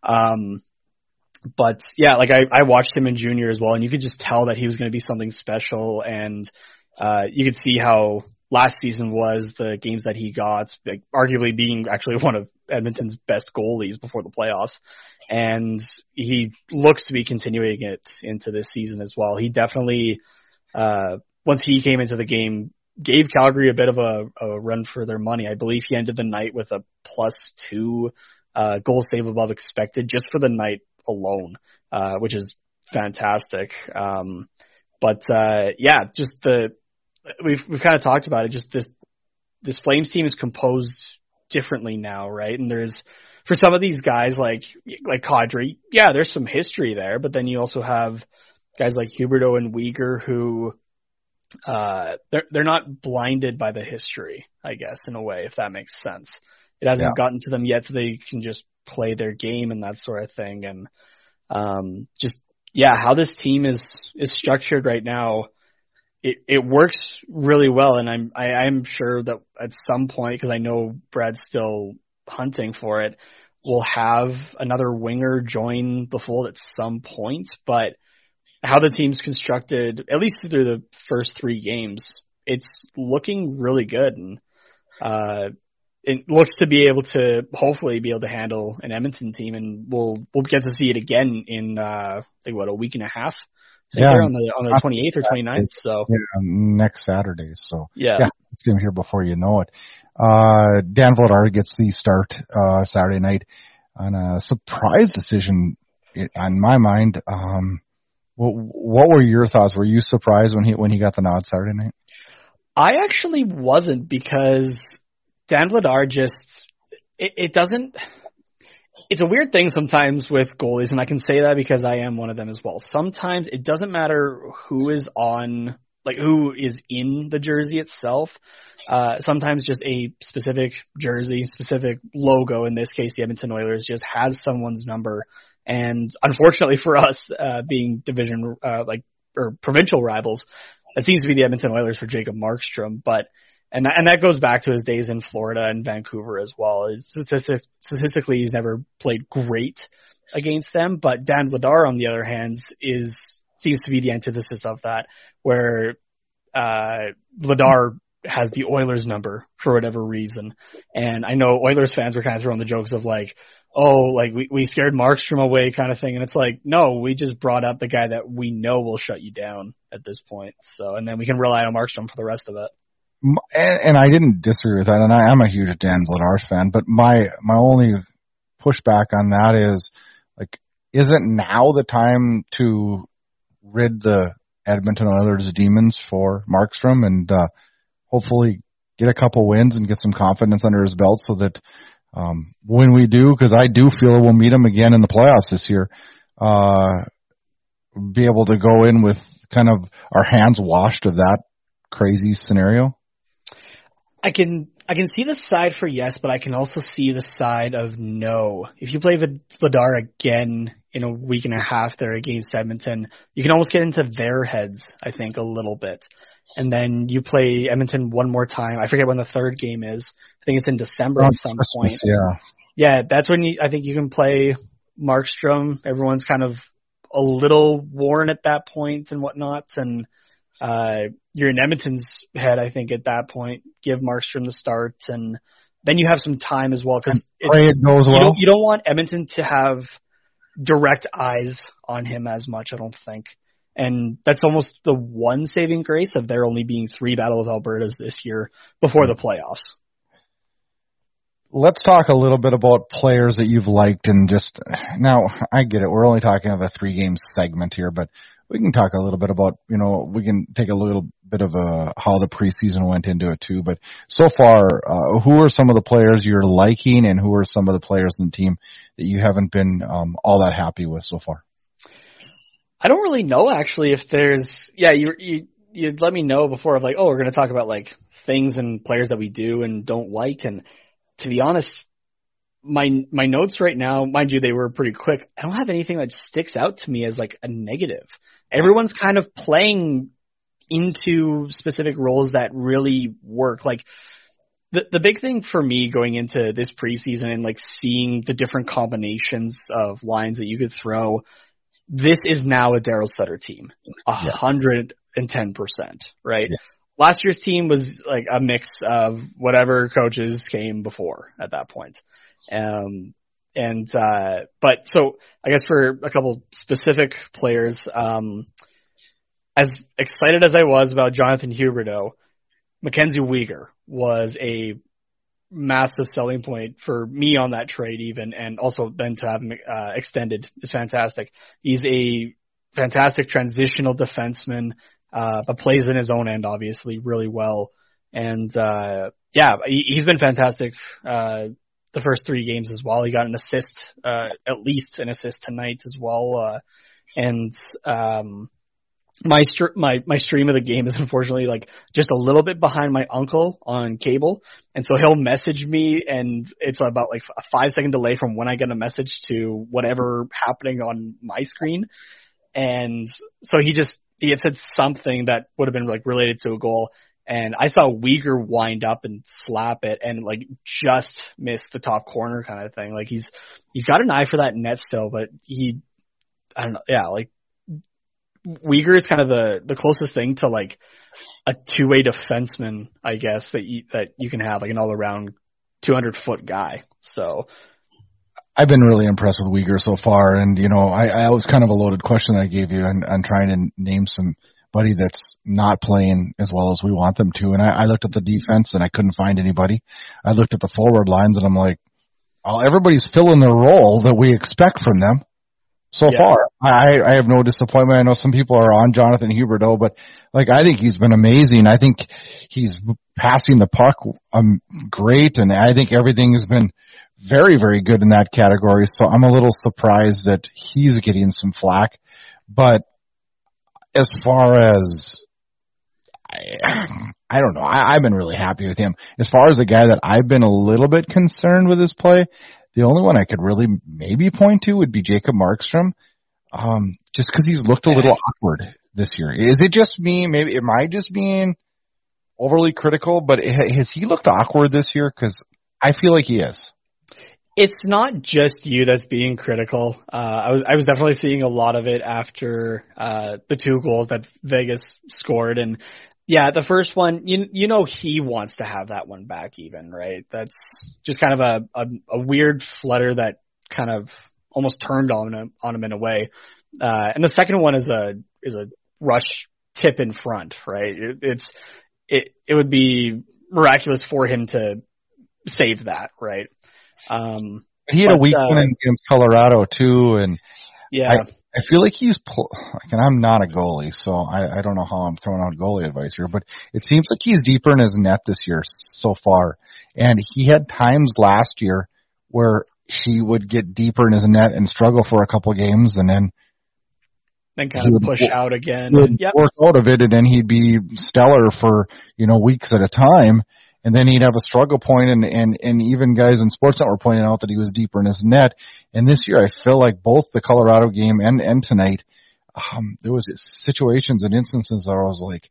But yeah, like I watched him in junior as well, and you could just tell that he was going to be something special. And you could see how last season was, the games that he got, like, arguably being actually one of Edmonton's best goalies before the playoffs. And he looks to be continuing it into this season as well. He definitely, once he came into the game, gave Calgary a bit of a run for their money. I believe he ended the night with a +2 goal save above expected just for the night alone, which is fantastic. But just we've kind of talked about it. Just this Flames team is composed differently now, right? And there's, for some of these guys like Kadri, there's some history there, but then you also have guys like Huberdeau and Weegar who they're not blinded by the history, I guess, in a way, if that makes sense. It hasn't gotten to them yet, so they can just play their game and that sort of thing. And how this team is structured right now, it works really well. And I'm sure that at some point, because I know Brad's still hunting for it, we'll have another winger join the fold at some point. But how the team's constructed, at least through the first 3 games, it's looking really good. And it looks to be able to hopefully be able to handle an Edmonton team, and we'll get to see it again in a week and a half. On the 28th or 29th. So next Saturday. So yeah, it's going to be here before you know it. Dan Vladar gets the start Saturday night on a surprise decision on my mind. What were your thoughts? Were you surprised when he got the nod Saturday night? I actually wasn't, because Dan Vladar it doesn't. It's a weird thing sometimes with goalies, and I can say that because I am one of them as well. Sometimes it doesn't matter who is in the jersey itself. Sometimes just a specific jersey, specific logo, in this case the Edmonton Oilers, just has someone's number. And unfortunately for us, being division or provincial rivals, it seems to be the Edmonton Oilers for Jacob Markstrom. But And that goes back to his days in Florida and Vancouver as well. Statistically, he's never played great against them, but Dan Vladar, on the other hand, seems to be the antithesis of that, where Vladar has the Oilers number for whatever reason. And I know Oilers fans were kind of throwing the jokes of like, oh, like we scared Markstrom away kind of thing. And it's like, no, we just brought up the guy that we know will shut you down at this point. So, and then we can rely on Markstrom for the rest of it. And I didn't disagree with that, and I am a huge Dan Vladar fan, but my only pushback on that is, like, isn't now the time to rid the Edmonton Oilers demons for Markstrom and hopefully get a couple wins and get some confidence under his belt so that when we do, because I do feel we'll meet him again in the playoffs this year, be able to go in with kind of our hands washed of that crazy scenario? I can see the side for yes, but I can also see the side of no. If you play Vladar again in a week and a half there against Edmonton, you can almost get into their heads, I think, a little bit. And then you play Edmonton one more time. I forget when the third game is. I think it's in December at some point. Yeah. Yeah, that's when I think you can play Markstrom. Everyone's kind of a little worn at that point and whatnot. And you're in Edmonton's head, I think, at that point. Give Markstrom the start, and then you have some time as well, because it goes well. You don't want Edmonton to have direct eyes on him as much, I don't think. And that's almost the one saving grace of there only being 3 Battle of Albertas this year before the playoffs. Let's talk a little bit about players that you've liked, and just now I get it. We're only talking about a 3-game segment here, but we can talk a little bit about, we can take a little bit of how the preseason went into it too. But so far, who are some of the players you're liking, and who are some of the players in the team that you haven't been all that happy with so far? I don't really know, actually, if there's, you'd let me know before of like, we're going to talk about like things and players that we do and don't like. And to be honest, my notes right now, mind you, they were pretty quick. I don't have anything that sticks out to me as like a negative. Everyone's kind of playing into specific roles that really work. Like the big thing for me going into this preseason and like seeing the different combinations of lines that you could throw, this is now a Daryl Sutter team, 110%, right? Yes. Last year's team was like a mix of whatever coaches came before at that point. But so I guess for a couple specific players, as excited as I was about Jonathan Huberdeau, Mackenzie Weegar was a massive selling point for me on that trade even, and also then to have him extended is fantastic. He's a fantastic transitional defenseman, but plays in his own end obviously really well. And he's been fantastic the first 3 games as well. He got an assist, at least an assist tonight as well. My stream of the game is unfortunately like just a little bit behind my uncle on cable. And so he'll message me, and it's about like a 5-second delay from when I get a message to whatever happening on my screen. And so he had said something that would have been like related to a goal. And I saw Weegar wind up and slap it and like just missed the top corner kind of thing. Like he's got an eye for that net still, but I don't know. Yeah. Like Weegar is kind of the closest thing to like a 2-way defenseman, I guess, that you can have, like an all around 200-foot guy. So I've been really impressed with Weegar so far. And, I was kind of a loaded question that I gave you on trying to name somebody that's not playing as well as we want them to. And I looked at the defense and I couldn't find anybody. I looked at the forward lines and I'm like, everybody's filling their role that we expect from them. So far, I have no disappointment. I know some people are on Jonathan Huberdeau, but like I think he's been amazing. I think he's passing the puck great, and I think everything has been very, very good in that category. So I'm a little surprised that he's getting some flack. But as far as I don't know, I've been really happy with him. As far as the guy that I've been a little bit concerned with his play, the only one I could really maybe point to would be Jacob Markstrom, just because he's looked a little awkward this year. Is it just me? Maybe am I just being overly critical? But has he looked awkward this year? Because I feel like he is. It's not just you that's being critical. I was definitely seeing a lot of it after the 2 goals that Vegas scored, and yeah, the first one, he wants to have that one back even, right? That's just kind of a weird flutter that kind of almost turned on him in a way. And the second one is a rush tip in front, right? It would be miraculous for him to save that, right? He had a weak one against Colorado too, and I feel like and I'm not a goalie, so I don't know how I'm throwing out goalie advice here, but it seems like he's deeper in his net this year so far. And he had times last year where he would get deeper in his net and struggle for a couple games, and then kind of push out again. Work out of it, and then he'd be stellar for, weeks at a time. And then he'd have a struggle point, and even guys in Sportsnet were pointing out that he was deeper in his net. And this year, I feel like both the Colorado game and tonight, there was situations and instances that I was like,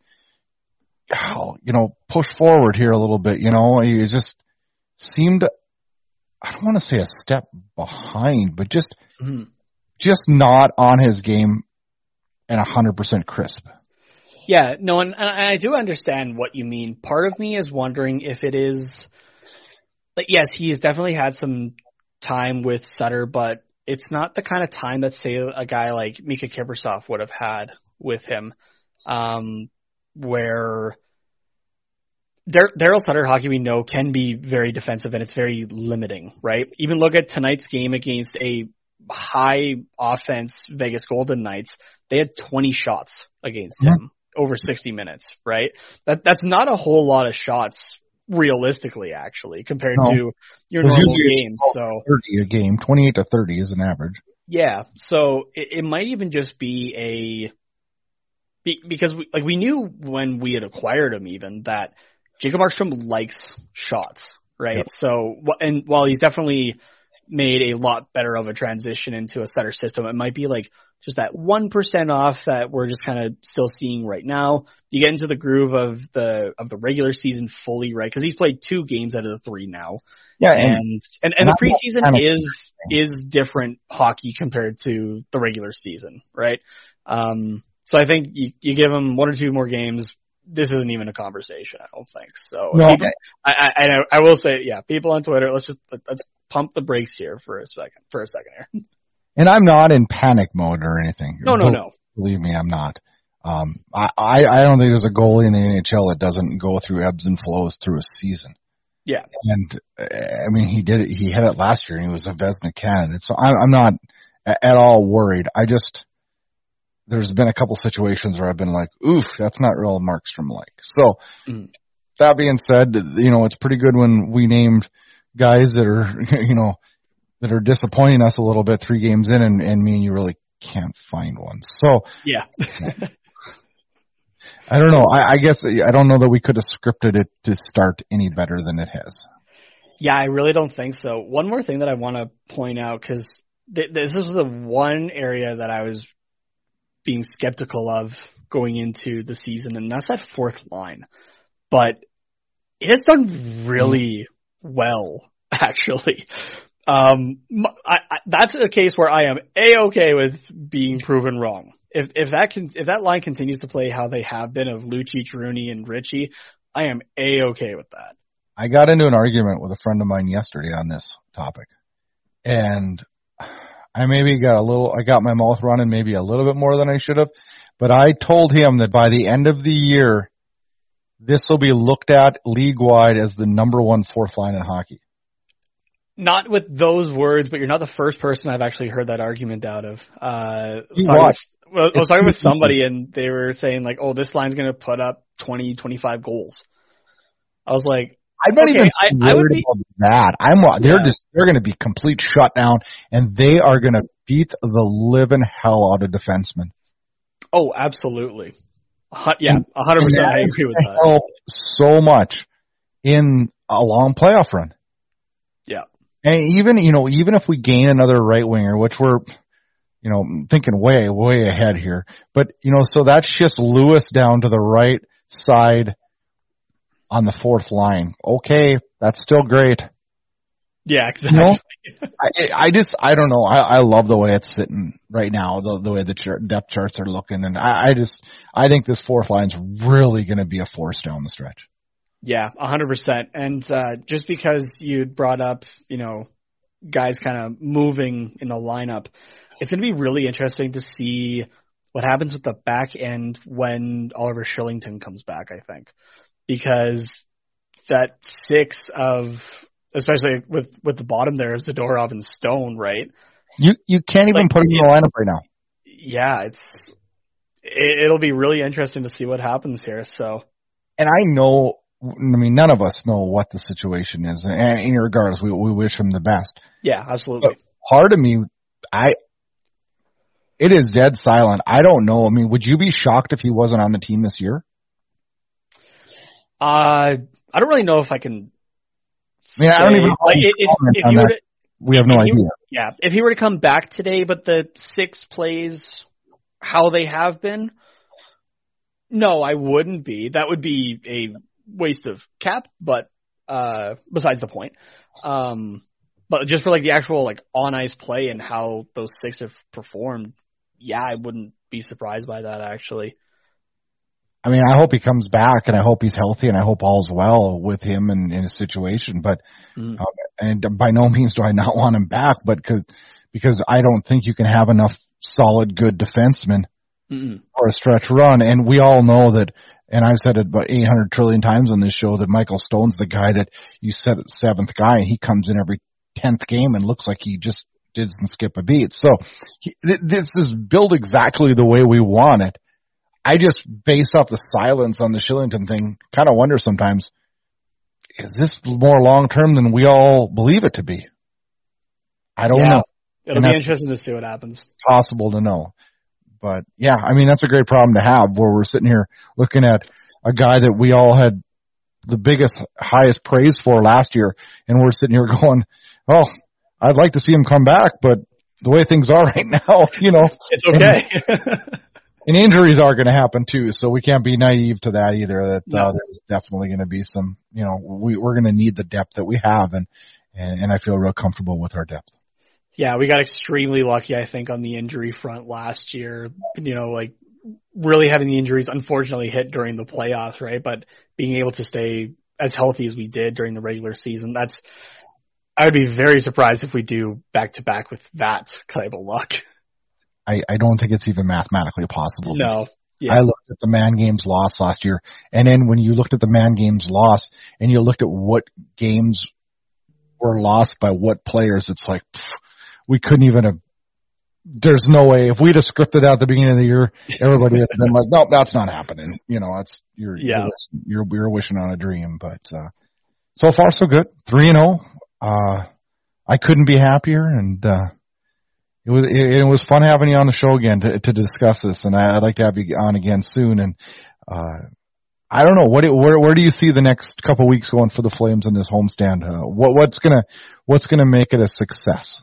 push forward here a little bit. He just seemed, I don't want to say a step behind, but just not on his game and 100% crisp. Yeah, no, and I do understand what you mean. Part of me is wondering if it is, yes, he has definitely had some time with Sutter, but it's not the kind of time that, say, a guy like Mika Kiprusoff would have had with him, where Daryl Sutter hockey, we know, can be very defensive, and it's very limiting, right? Even look at tonight's game against a high offense Vegas Golden Knights. They had 20 shots against him over 60 minutes, right? That's not a whole lot of shots realistically, actually, compared to your normal games. So 30 a game, 28 to 30 is an average. Yeah, so it might even just be because we knew when we had acquired him even that Jacob Markstrom likes shots, right? Yep. So, and while he's definitely made a lot better of a transition into a Sutter system, it might be like just that 1% off that we're just kind of still seeing right now. You get into the groove of the regular season fully, right? Because he's played 2 games out of the 3 now. Yeah, and the preseason is different hockey compared to the regular season, right? So I think you give him 1 or 2 more games. This isn't even a conversation, I don't think. So no, I will say, yeah, people on Twitter, let's pump the brakes here for a second here. And I'm not in panic mode or anything. No. Believe me, I'm not. I don't think there's a goalie in the NHL that doesn't go through ebbs and flows through a season. Yeah. And I mean, he did it. He had it last year, and he was a Vezina candidate. So I'm not at all worried. There's been a couple situations where I've been like, oof, that's not real Markstrom-like. So that being said, it's pretty good when we named guys that are, that are disappointing us a little bit 3 games in, and me and you really can't find one. So yeah. I don't know. I guess I don't know that we could have scripted it to start any better than it has. Yeah, I really don't think so. One more thing that I want to point out, because this is the one area that I was being skeptical of going into the season, and that's that 4th line. But it has done really well, actually. That's a case where I am A-okay with being proven wrong. If that line continues to play how they have been of Lucic, Rooney, and Richie, I am A-okay with that. I got into an argument with a friend of mine yesterday on this topic, and I got my mouth running maybe a little bit more than I should have, but I told him that by the end of the year, this will be looked at league-wide as the number 1 4th line in hockey. Not with those words, but you're not the first person I've actually heard that argument out of. I was talking with somebody, and they were saying like, "Oh, this line's going to put up 20, 25 goals." I was like, I'm not even worried about that. They're going to be complete shutdown, and they are going to beat the living hell out of defensemen. Oh, absolutely. Yeah, 100%. I agree with that. Help so much in a long playoff run. Yeah. And even if we gain another right winger, which we're, thinking way, way ahead here, but, so that shifts Lewis down to the right side on the 4th line. Okay, that's still great. Yeah, exactly. I don't know. I love the way it's sitting right now, the way the depth charts are looking, and I think this 4th line's really going to be a force down the stretch. Yeah, 100%. And just because you brought up, guys kind of moving in the lineup, it's going to be really interesting to see what happens with the back end when Oliver Shillington comes back, I think. Because that 6 of, especially with the bottom there, Zadorov and Stone, right? You can't even put him in the lineup right now. Yeah, it'll be really interesting to see what happens here. So, and I know, none of us know what the situation is, and regardless, we wish him the best. Yeah, absolutely. But part of me, it is dead silent. I don't know. Would you be shocked if he wasn't on the team this year? I don't really know if I can. I don't even know. Like, we have no idea. Yeah, if he were to come back today, but the 6 plays how they have been, no, I wouldn't be. That would be a waste of cap, but besides the point. But just for like the actual like on ice play and how those 6 have performed, yeah, I wouldn't be surprised by that actually. I hope he comes back, and I hope he's healthy, and I hope all's well with him and in his situation. But and by no means do I not want him back, but because I don't think you can have enough solid, good defensemen for a stretch run. And we all know that, and I've said it about 800 trillion times on this show, that Michael Stone's the guy that you set at 7th guy, and he comes in every 10th game and looks like he just didn't skip a beat. So this is built exactly the way we want it. I just, based off the silence on the Shillington thing, kind of wonder sometimes, is this more long-term than we all believe it to be? I don't know. It'll be interesting to see what happens. Possible to know. But, yeah, that's a great problem to have, where we're sitting here looking at a guy that we all had the biggest, highest praise for last year, and we're sitting here going, oh, I'd like to see him come back, but the way things are right now, It's okay. And injuries are going to happen too, so we can't be naive to that either. There's definitely going to be some, we're going to need the depth that we have, and I feel real comfortable with our depth. Yeah, we got extremely lucky, I think, on the injury front last year. Like really having the injuries unfortunately hit during the playoffs, right? But being able to stay as healthy as we did during the regular season, I would be very surprised if we do back to back with that type of luck. I don't think it's even mathematically possible. No. Yeah. I looked at the Man Games loss last year, and then when you looked at the Man Games loss and you looked at what games were lost by what players, it's like, we couldn't even have, there's no way. If we'd have scripted out at the beginning of the year, everybody would have been like, no, that's not happening. You're wishing on a dream. But so far so good. 3-0. I couldn't be happier, and it was fun having you on the show again to discuss this, and I'd like to have you on again soon. And I don't know, where do you see the next couple of weeks going for the Flames in this homestand? What's gonna make it a success?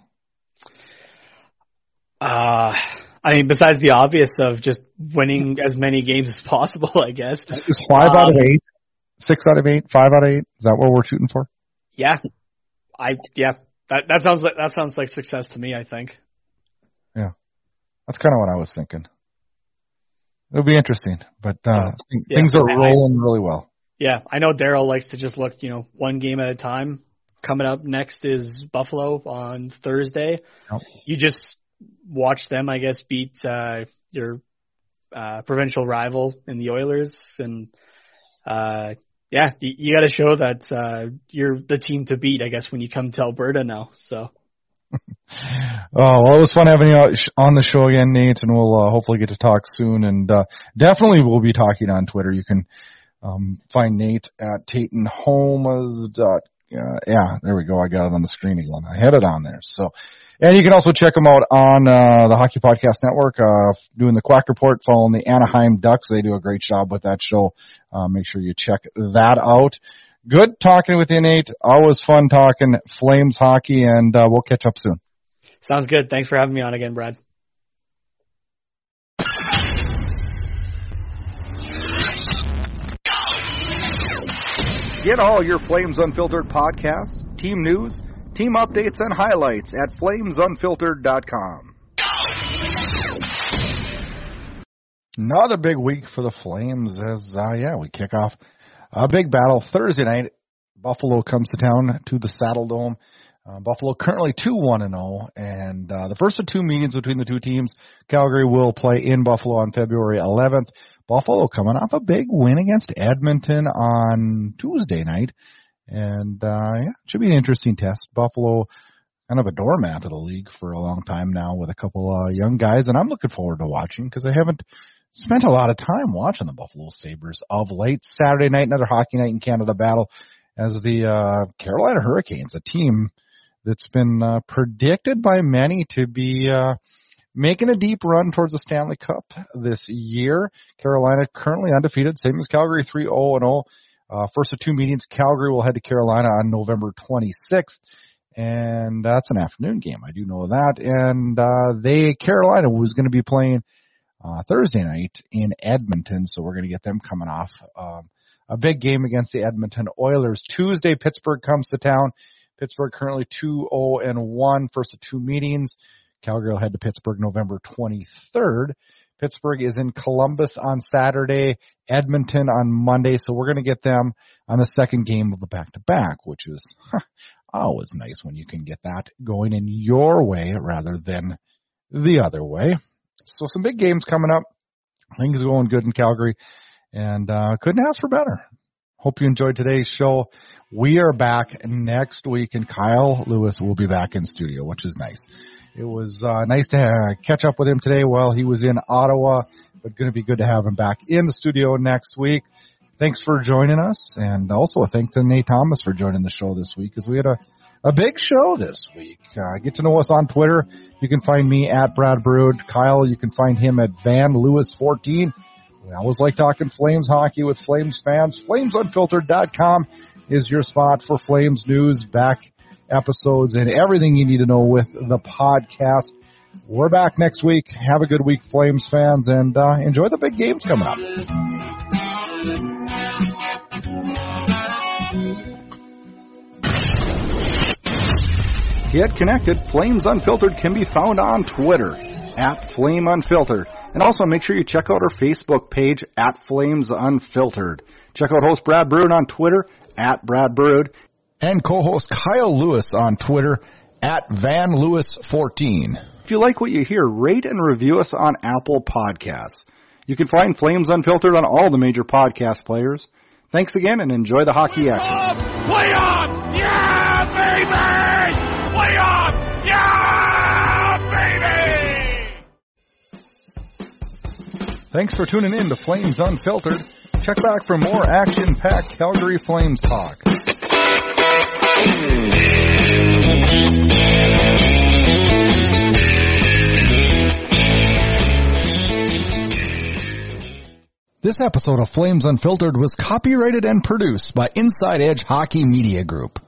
Besides the obvious of just winning as many games as possible, I guess. Is 5 out of 8, 6 out of 8, 5 out of 8? Is that what we're shooting for? Yeah, that sounds like success to me, I think. Yeah, that's kind of what I was thinking. It'll be interesting, but things are rolling really well. Yeah, I know Daryl likes to just look, one game at a time. Coming up next is Buffalo on Thursday. Yep. You just watch them, I guess, beat your provincial rival in the Oilers, and you got to show that you're the team to beat, I guess, when you come to Alberta now. So. Well, it was fun having you on the show again, Nate, and we'll hopefully get to talk soon. And definitely we'll be talking on Twitter. You can find Nate at TaytonHomes. There we go. I got it on the screen again. I had it on there. So, and you can also check him out on the Hockey Podcast Network, doing the Quack Report, following the Anaheim Ducks. They do a great job with that show. Make sure you check that out. Good talking with you, Nate. Always fun talking Flames hockey, and we'll catch up soon. Sounds good. Thanks for having me on again, Brad. Get all your Flames Unfiltered podcasts, team news, team updates, and highlights at FlamesUnfiltered.com. Another big week for the Flames as, we kick off a big battle Thursday night. Buffalo comes to town to the Saddle Dome. Buffalo currently 2-1-0, and the first of two meetings between the two teams, Calgary will play in Buffalo on February 11th. Buffalo coming off a big win against Edmonton on Tuesday night, and it should be an interesting test. Buffalo kind of a doormat of the league for a long time now with a couple young guys, and I'm looking forward to watching because I haven't spent a lot of time watching the Buffalo Sabres of late. Saturday night, another hockey night in Canada battle as the Carolina Hurricanes, a team that's been predicted by many to be making a deep run towards the Stanley Cup this year. Carolina currently undefeated, same as Calgary, 3-0-0. First of two meetings, Calgary will head to Carolina on November 26th, and that's an afternoon game. I do know that. And Carolina was going to be playing Thursday night in Edmonton, so we're going to get them coming off a big game against the Edmonton Oilers. Tuesday, Pittsburgh comes to town. Pittsburgh currently 2-0-1, first of two meetings. Calgary will head to Pittsburgh November 23rd. Pittsburgh is in Columbus on Saturday, Edmonton on Monday, so we're going to get them on the second game of the back-to-back, which is always nice when you can get that going in your way rather than the other way. So some big games coming up. Things are going good in Calgary, and couldn't ask for better. Hope you enjoyed today's show. We are back next week, and Kyle Lewis will be back in studio, which is nice. It was nice to catch up with him today while he was in Ottawa, but going to be good to have him back in the studio next week. Thanks for joining us, and also a thanks to Nate Thomas for joining the show this week, because we had a big show this week. Get to know us on Twitter. You can find me at Brad Brood. Kyle, you can find him at Van Lewis 14. We always like talking Flames hockey with Flames fans. FlamesUnfiltered.com is your spot for Flames news, back episodes, and everything you need to know with the podcast. We're back next week. Have a good week, Flames fans, and enjoy the big games coming up. Get connected. Flames Unfiltered can be found on Twitter at Flame Unfiltered. And also make sure you check out our Facebook page at Flames Unfiltered. Check out host Brad Brood on Twitter at Brad Brood. And co-host Kyle Lewis on Twitter at Van Lewis 14. If you like what you hear, rate and review us on Apple Podcasts. You can find Flames Unfiltered on all the major podcast players. Thanks again and enjoy the hockey action. Play on! Yeah, baby! Play on! Yeah, baby! Thanks for tuning in to Flames Unfiltered. Check back for more action-packed Calgary Flames talk. This episode of Flames Unfiltered was copyrighted and produced by Inside Edge Hockey Media Group.